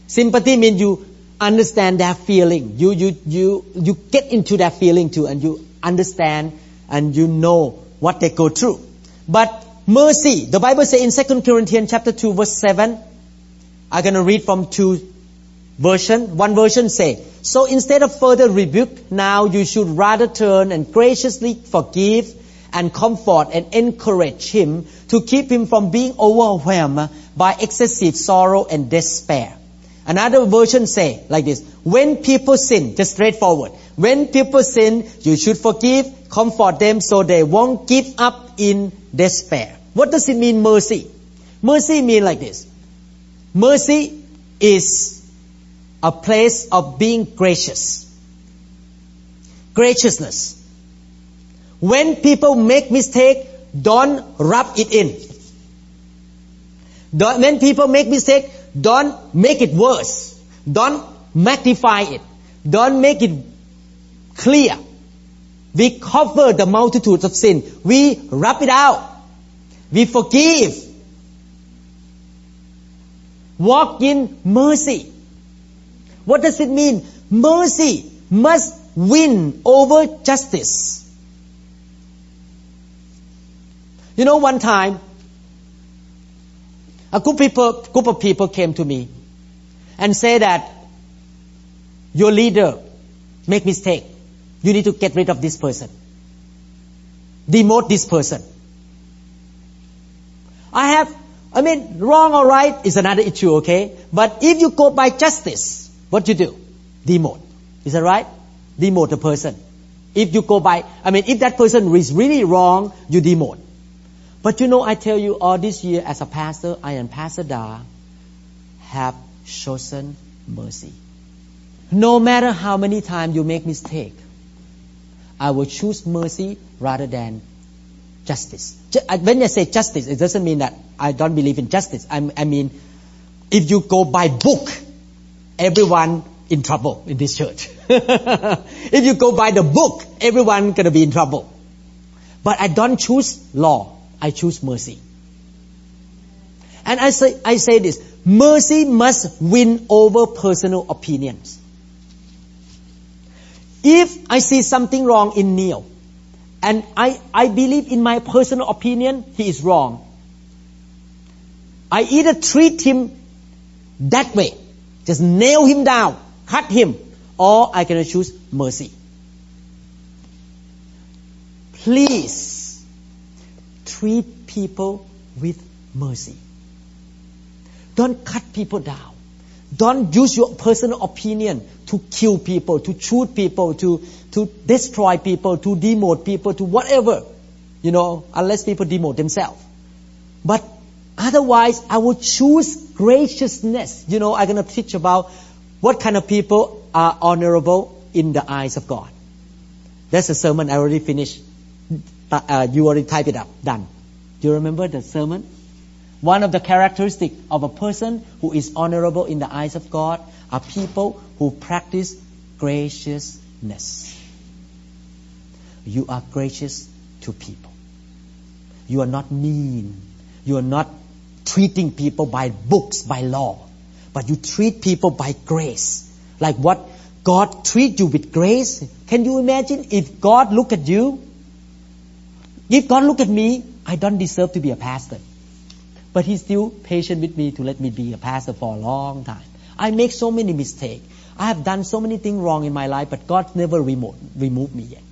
Sympathy means you understand their feeling. You, you, you, you get into their feeling too, and you understand and you know what they go through. But mercy, the Bible says in Second Corinthians chapter two verse seven, I'm going to read from two versions. One version say, so instead of further rebuke, now you should rather turn and graciously forgive and comfort and encourage him to keep him from being overwhelmed by excessive sorrow and despair. Another version say like this, when people sin, just straightforward, when people sin, you should forgive, comfort them so they won't give up in despair. What does it mean, mercy? Mercy means like this. Mercy is a place of being gracious. Graciousness. When people make mistake, don't rub it in. Don't, when people make mistake, don't make it worse. Don't magnify it. Don't make it clear. We cover the multitudes of sin. We rub it out. We forgive. Walk in mercy. What does it mean? Mercy must win over justice. You know, one time, a group, people, group of people came to me and say that your leader make mistake. You need to get rid of this person. Demote this person. I have, I mean, wrong or right is another issue, okay? But if you go by justice, what you do? Demote. Is that right? Demote the person. If you go by, I mean, if that person is really wrong, you demote. But you know, I tell you, all this year as a pastor, I and Pastor Da have chosen mercy. No matter how many times you make mistake, I will choose mercy rather than justice. When I say justice, it doesn't mean that I don't believe in justice. I, I mean, if you go by book, everyone in trouble in this church. If you go by the book, everyone gonna be in trouble. But I don't choose law. I choose mercy. And I say, I say this, mercy must win over personal opinions. If I see something wrong in Neil, and I, I believe in my personal opinion, he is wrong, I either treat him that way, just nail him down, cut him, or I can choose mercy. Please, treat people with mercy. Don't cut people down. Don't use your personal opinion to kill people, to shoot people, to, to destroy people, to demote people, to whatever. You know, unless people demote themselves. But otherwise, I will choose graciousness. You know, I'm going to teach about what kind of people are honorable in the eyes of God. That's a sermon I already finished. Uh, you already typed it up. Done. Do you remember the sermon? One of the characteristics of a person who is honorable in the eyes of God are people who practice graciousness. You are gracious to people. You are not mean. You are not treating people by books, by law. But you treat people by grace. Like what God treats you with grace. Can you imagine if God look at you? If God look at me, I don't deserve to be a pastor. But He's still patient with me to let me be a pastor for a long time. I make so many mistakes. I have done so many things wrong in my life, but God never removed, removed me yet.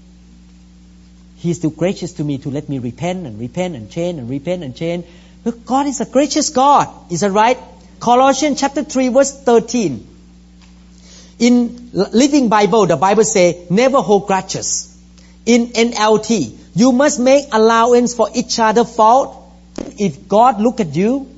He is still gracious to me to let me repent and repent and change and repent and change. But God is a gracious God. Is that right? Colossians chapter three verse thirteen. In Living Bible, the Bible says, never hold grudges. In N L T, you must make allowance for each other's fault. If God look at you,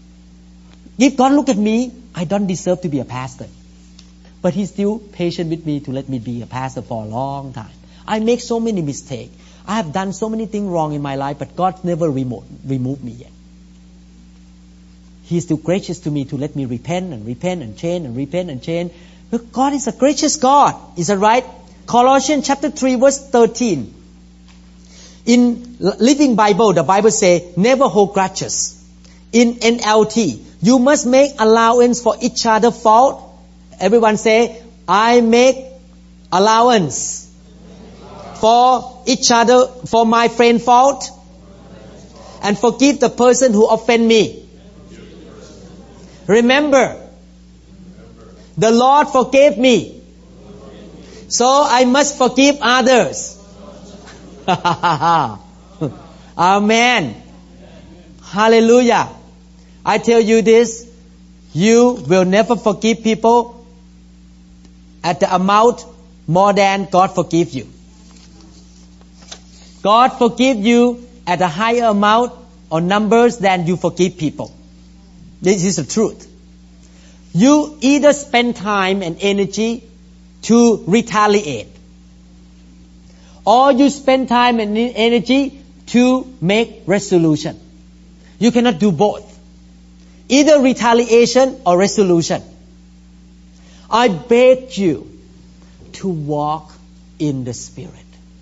if God look at me, I don't deserve to be a pastor. But He's still patient with me to let me be a pastor for a long time. I make so many mistakes. I have done so many things wrong in my life, but God never removed, removed me yet. He is still gracious to me to let me repent and repent and change and repent and change. But God is a gracious God. Is that right? Colossians chapter three verse thirteen. In Living Bible, the Bible says, never hold grudges. In N L T, you must make allowance for each other's fault. Everyone say, I make allowance for each other, for my friend's fault, and forgive the person who offend me. Remember, the Lord forgave me, so I must forgive others. Amen. Hallelujah. I tell you this, you will never forgive people at the amount more than God forgive you. God forgive you at a higher amount or numbers than you forgive people. This is the truth. You either spend time and energy to retaliate, or you spend time and energy to make resolution. You cannot do both. Either retaliation or resolution. I beg you to walk in the Spirit.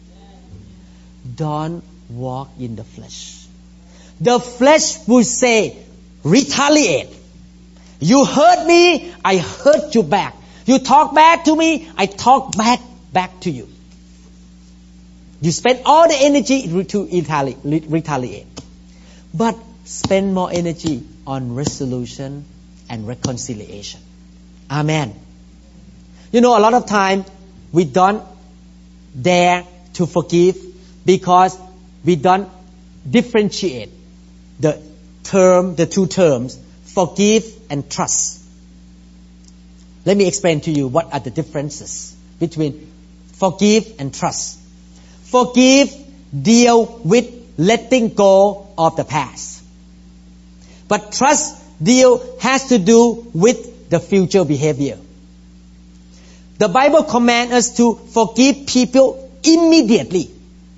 Don't walk in the flesh. The flesh will say, retaliate. You hurt me, I hurt you back. You talk bad to me, I talk bad back to you. You spend all the energy to retaliate. But spend more energy on resolution and reconciliation. Amen. You know, a lot of time we don't dare to forgive because we don't differentiate the term, the two terms, forgive and trust. Let me explain to you what are the differences between forgive and trust. Forgive deal with letting go of the past. But trust deal has to do with the future behavior. The Bible commands us to forgive people immediately.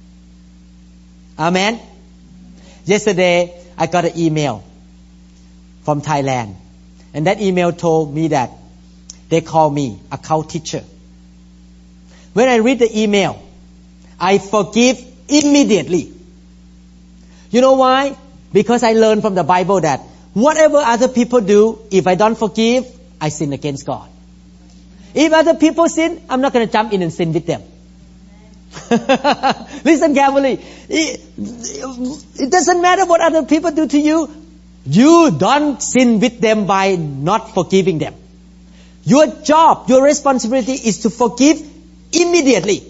Amen. Yesterday, I got an email from Thailand. And that email told me that they call me a cult teacher. When I read the email, I forgive immediately. You know why? Because I learned from the Bible that whatever other people do, if I don't forgive, I sin against God. If other people sin, I'm not going to jump in and sin with them. Listen carefully. It, it doesn't matter what other people do to you. You don't sin with them by not forgiving them. Your job, your responsibility is to forgive immediately.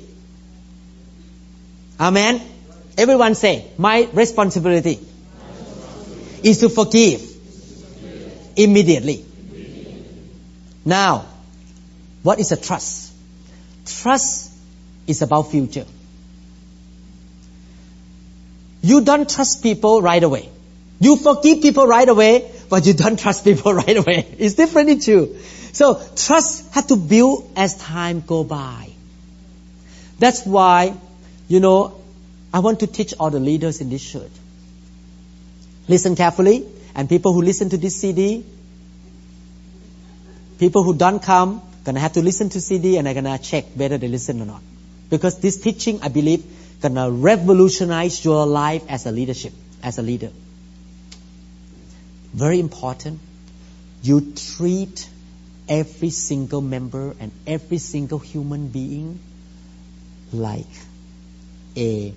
Amen. Everyone say, my responsibility is to forgive immediately. Now, what is a trust? Trust is about future. You don't trust people right away. You forgive people right away, but you don't trust people right away. It's different in two. So trust has to build as time go by. That's why, you know, I want to teach all the leaders in this church. Listen carefully, and people who listen to this C D, people who don't come, gonna have to listen to C D and I'm gonna check whether they listen or not. Because this teaching, I believe, gonna revolutionize your life as a leadership, as a leader. Very important. You treat every single member and every single human being like a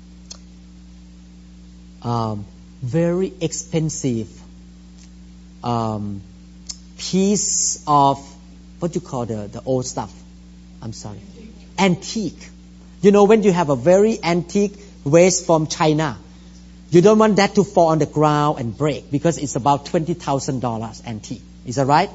um, very expensive um, piece of what you call the, the old stuff. I'm sorry. Antique. Antique. You know, when you have a very antique vase from China, you don't want that to fall on the ground and break because it's about twenty thousand dollars antique. Is that right?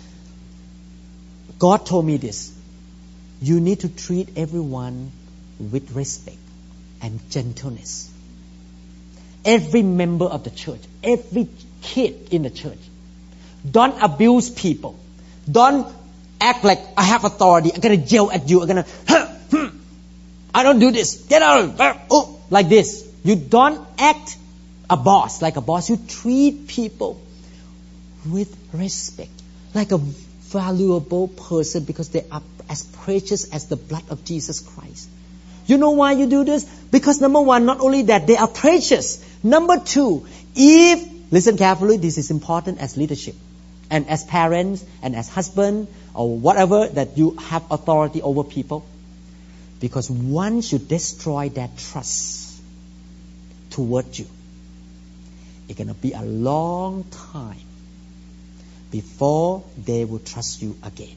God told me this. You need to treat everyone with respect and gentleness. Every member of the church, every kid in the church. Don't abuse people. Don't act like I have authority. I'm going to yell at you. I'm going to, I don't do this. Get out. Oh, like this. You don't act a boss, like a boss. You treat people with respect, like a valuable person because they are as precious as the blood of Jesus Christ. You know why you do this? Because number one, not only that, they are precious. Number two, if Listen carefully, this is important as leadership. And as parents and as husband or whatever that you have authority over people. Because once you destroy that trust toward you, it's going to be a long time before they will trust you again.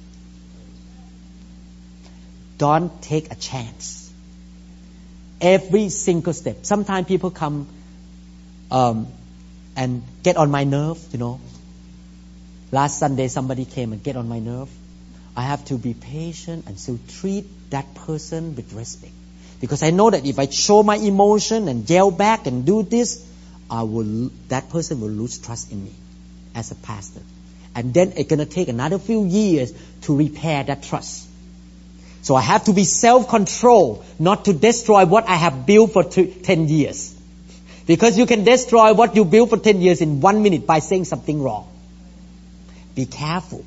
Don't take a chance. Every single step. Sometimes people come um, and get on my nerve, you know. Last Sunday somebody came and get on my nerve. I have to be patient and still treat that person with respect. Because I know that if I show my emotion and yell back and do this, I will, that person will lose trust in me as a pastor. And then it's going to take another few years to repair that trust. So I have to be self-controlled, not to destroy what I have built for two, ten years. Because you can destroy what you built for ten years in one minute by saying something wrong. Be careful.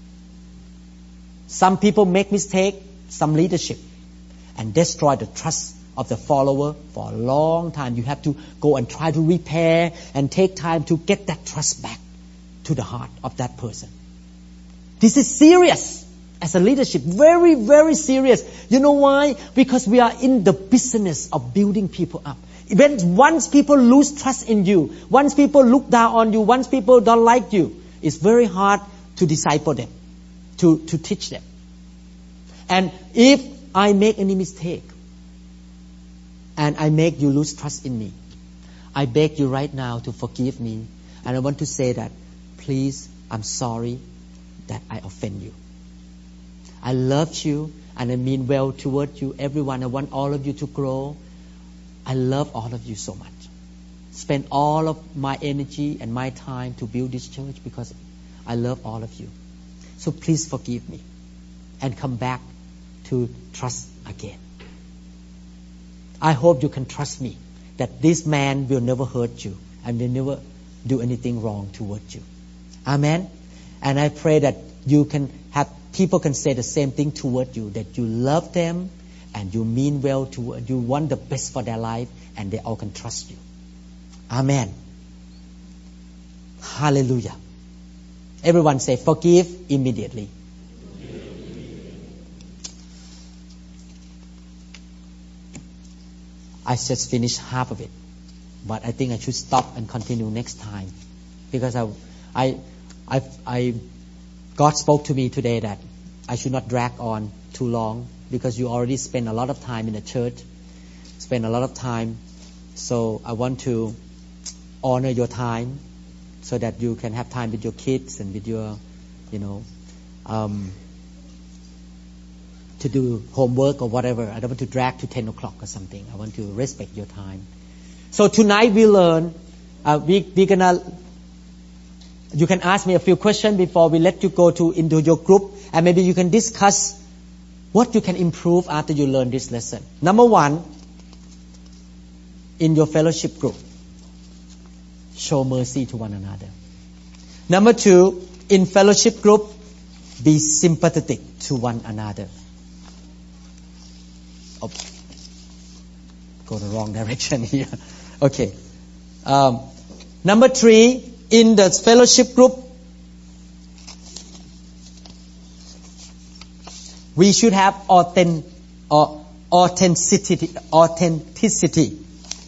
Some people make mistake, some leadership, and destroy the trust of the follower for a long time. You have to go and try to repair and take time to get that trust back to the heart of that person. This is serious as a leadership. Very, very serious. You know why? Because we are in the business of building people up. When once people lose trust in you, once people look down on you, once people don't like you, it's very hard to disciple them, to, to teach them. And if I make any mistake and I make you lose trust in me, I beg you right now to forgive me. And I want to say that, please, I'm sorry that I offend you. I love you and I mean well toward you, everyone. I want all of you to grow. I love all of you so much. Spend all of my energy and my time to build this church because I love all of you. So please forgive me and come back to trust again. I hope you can trust me that this man will never hurt you and will never do anything wrong towards you. Amen. And I pray that you can have people can say the same thing toward you, that you love them and you mean well to you want the best for their life, and they all can trust you. Amen. Hallelujah. Everyone say, forgive immediately. I just finished half of it, but I think I should stop and continue next time, because I, I, I, I, God spoke to me today that I should not drag on too long, because you already spend a lot of time in the church, spend a lot of time. So I want to honor your time, so that you can have time with your kids and with your, you know, um, to do homework or whatever. I don't want to drag to ten o'clock or something. I want to respect your time. So tonight we learn, uh, we, we're gonna, you can ask me a few questions before we let you go to into your group, and maybe you can discuss what you can improve after you learn this lesson. Number one, in your fellowship group, show mercy to one another. Number two, in fellowship group, be sympathetic to one another. Oh, go the wrong direction here. Okay. Um, number three, in the fellowship group, we should have authentic, or authenticity, authenticity.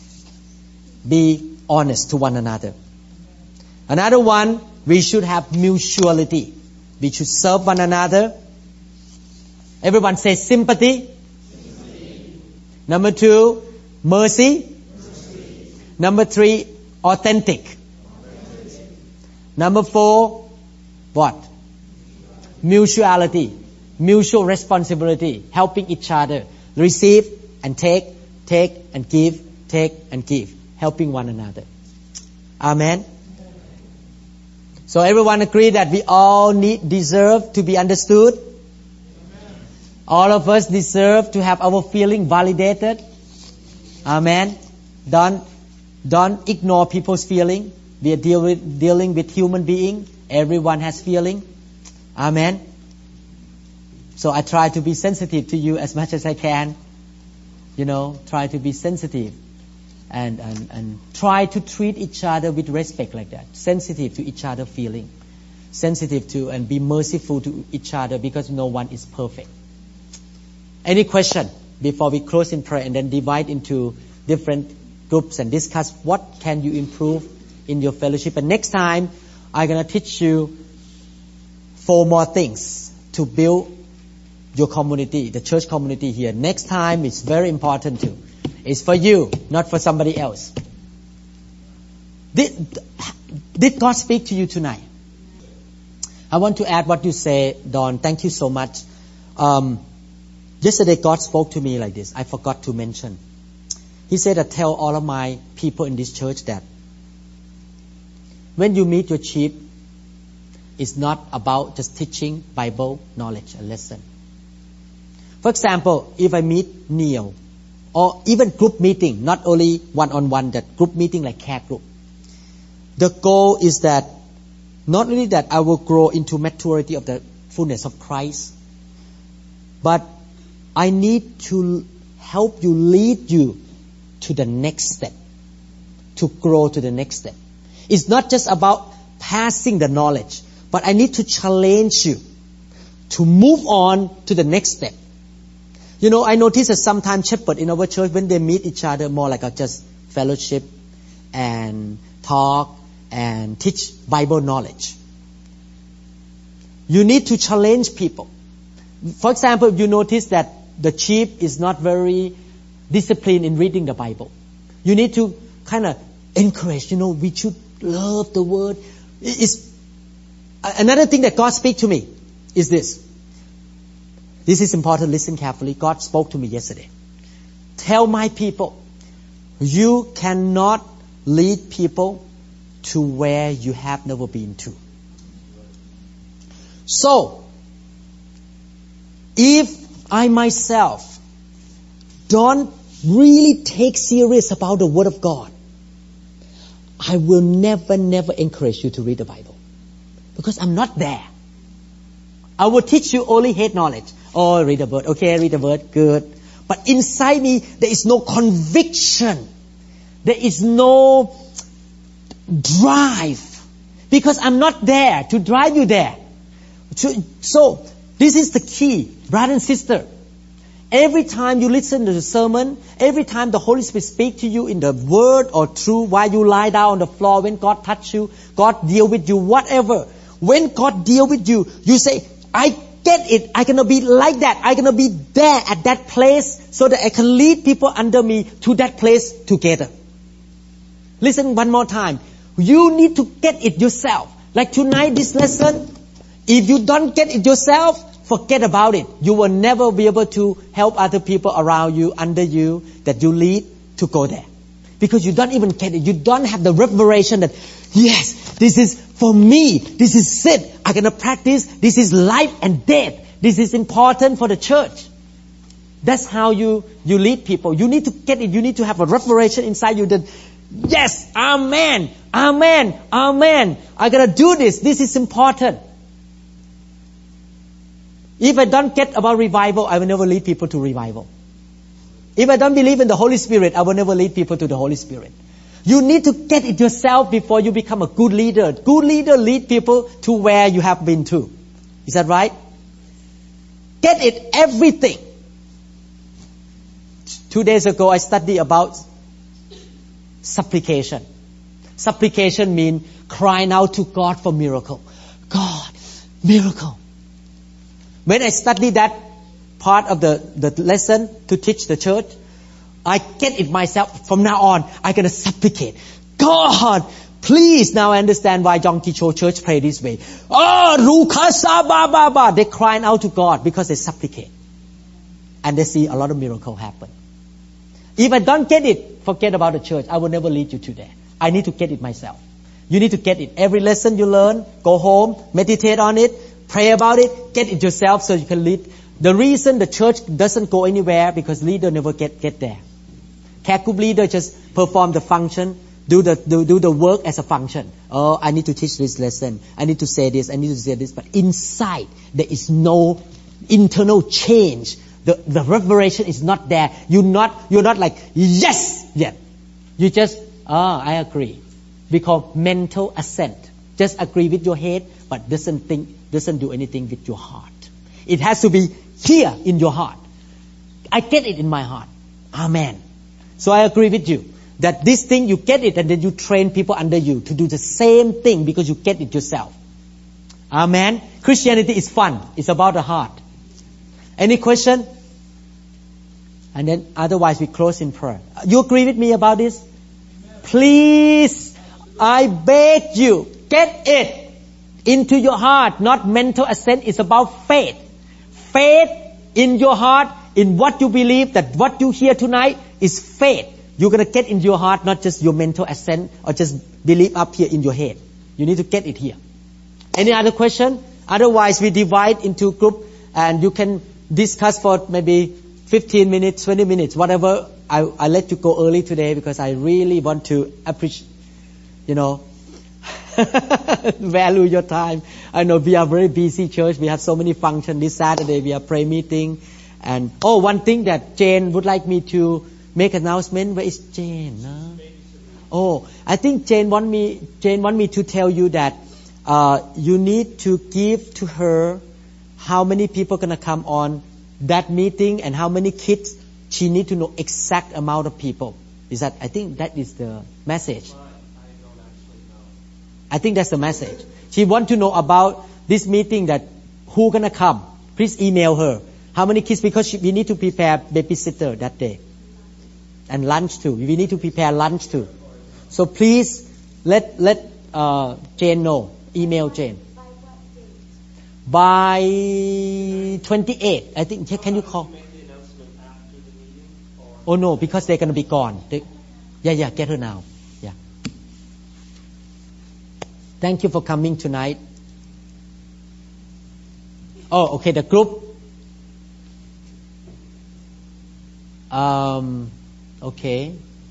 Be honest to one another. Another one, we should have mutuality. We should serve one another. Everyone say sympathy. Sympathy. Number two, mercy. Mercy. Number three, authentic. authentic. Number four, what? Mutuality. Mutual responsibility. Helping each other. Receive and take, take and give, take and give. Helping one another. Amen. So everyone agree that we all need, deserve to be understood. Amen. All of us deserve to have our feeling validated. Amen. Don't, don't ignore people's feeling. We are deal with, dealing with human being. Everyone has feeling. Amen. So I try to be sensitive to you as much as I can. You know, try to be sensitive. and, and, and try to treat each other with respect like that, sensitive to each other's feeling, sensitive to and be merciful to each other because no one is perfect. Any question before we close in prayer and then divide into different groups and discuss what can you improve in your fellowship? And next time, I'm going to teach you four more things to build your community, the church community here. Next time, it's very important too. It's for you, not for somebody else. Did, did God speak to you tonight? I want to add what you say, Don. Thank you so much. Um, yesterday, God spoke to me like this. I forgot to mention. He said, I tell all of my people in this church that when you meet your sheep, it's not about just teaching Bible knowledge and lesson. For example, if I meet Neil, or even group meeting, not only one-on-one, that group meeting like care group. The goal is that not only that I will grow into maturity of the fullness of Christ, but I need to help you, lead you to the next step, to grow to the next step. It's not just about passing the knowledge, but I need to challenge you to move on to the next step. You know, I notice that sometimes shepherds in our church, when they meet each other, more like a just fellowship and talk and teach Bible knowledge. You need to challenge people. For example, if you notice that the sheep is not very disciplined in reading the Bible, you need to kind of encourage, you know, we should love the Word. It's, another thing that God speaks to me is this. This is important. Listen carefully. God spoke to me yesterday. Tell my people, you cannot lead people to where you have never been to. So, if I myself don't really take serious about the Word of God, I will never, never encourage you to read the Bible. Because I'm not there. I will teach you only head knowledge. Oh, read the word. Okay, read the word. Good. But inside me, there is no conviction. There is no drive. Because I'm not there to drive you there. So, this is the key, brother and sister. Every time you listen to the sermon, every time the Holy Spirit speaks to you in the word or through while you lie down on the floor, when God touch you, God deal with you, whatever. When God deal with you, you say, I get it. I'm going to be like that. I'm going to be there at that place so that I can lead people under me to that place together. Listen one more time. You need to get it yourself. Like tonight, this lesson, if you don't get it yourself, forget about it. You will never be able to help other people around you, under you, that you lead to go there. Because you don't even get it. You don't have the revelation that, yes, this is for me. This is it. I'm going to practice. This is life and death. This is important for the church. That's how you, you lead people. You need to get it. You need to have a revelation inside you that, yes, amen, amen, amen. I'm going to do this. This is important. If I don't get about revival, I will never lead people to revival. If I don't believe in the Holy Spirit, I will never lead people to the Holy Spirit. You need to get it yourself before you become a good leader. Good leader lead people to where you have been to. Is that right? Get it, everything. Two days ago, I studied about supplication. Supplication means crying out to God for miracle. God, miracle. When I studied that part of the, the lesson to teach the church, I get it myself. From now on, I'm going to supplicate. God, please. Now I understand why Yom Kippur Church pray this way. Oh, Rukasa ba ba ba. They're crying out to God because they supplicate. And they see a lot of miracles happen. If I don't get it, forget about the church. I will never lead you to there. I need to get it myself. You need to get it. Every lesson you learn, go home, meditate on it, pray about it, get it yourself so you can lead. The reason the church doesn't go anywhere because leader never get, get there. Care group leader just perform the function, do the do, do the work as a function. Oh, I need to teach this lesson. I need to say this. I need to say this. But inside, there is no internal change. The, the revelation is not there. You're not, you're not like, yes, yet. You just, ah, I agree. We call mental assent. Just agree with your head, but doesn't think, doesn't do anything with your heart. It has to be here in your heart. I get it in my heart. Amen. So I agree with you that this thing, you get it, and then you train people under you to do the same thing because you get it yourself. Amen. Christianity is fun. It's about the heart. Any question? And then otherwise we close in prayer. You agree with me about this? Please, I beg you, get it into your heart. Not mental assent. It's about faith. Faith in your heart, in what you believe, that what you hear tonight is faith. You're going to get in your heart, not just your mental assent or just believe up here in your head. You need to get it here. Any other question? Otherwise, we divide into group and you can discuss for maybe fifteen minutes, twenty minutes, whatever. I, I let you go early today because I really want to appreciate, you know, value your time. I know we are very busy church. We have so many functions. This Saturday we have prayer meeting. And oh, one thing that Jane would like me to make an announcement. Where is Jane? Huh? Oh, I think Jane want me. Jane want me to tell you that uh, you need to give to her how many people gonna come on that meeting and how many kids. She need to know exact amount of people. Is that? I think that is the message. I think that's the message. She want to know about this meeting, that who gonna come. Please email her. How many kids? Because she, we need to prepare babysitter that day. And lunch too. We need to prepare lunch too. So please let let uh, Jane know. Email Jane. By twenty-eighth, I think. Can you call? Oh no, because they're gonna be gone. They, yeah, yeah. Get her now. Yeah. Thank you for coming tonight. Oh, okay. The group. Um. Okay.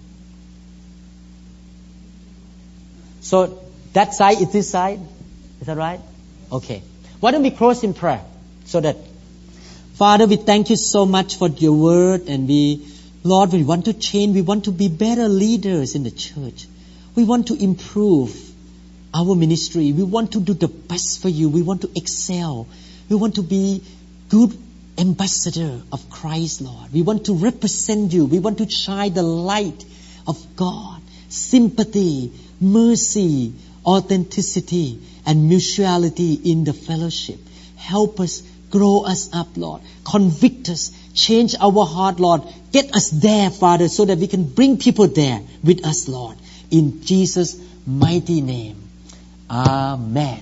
So that side is this side. Is that right? Okay. Why don't we close in prayer so that, Father, we thank you so much for your word, and we, Lord, we want to change. We want to be better leaders in the church. We want to improve our ministry. We want to do the best for you. We want to excel. We want to be good ambassador of Christ, Lord. We want to represent you. We want to shine the light of God, sympathy, mercy, authenticity, and mutuality in the fellowship. Help us, grow us up, Lord. Convict us, change our heart, Lord. Get us there, Father, so that we can bring people there with us, Lord. In Jesus' mighty name. Amen.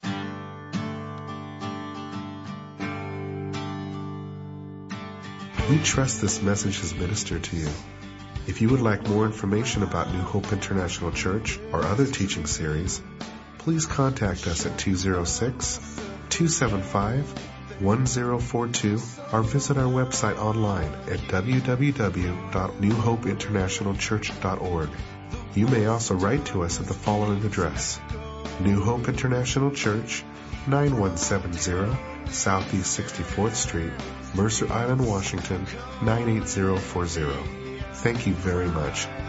We trust this message has ministered to you. If you would like more information about New Hope International Church or other teaching series, please contact us at two oh six, two seven five, one oh four two or visit our website online at w w w dot new hope international church dot org. You may also write to us at the following address: New Hope International Church, nine one seven zero Southeast sixty-fourth Street, Mercer Island, Washington, nine eight zero four zero. Thank you very much.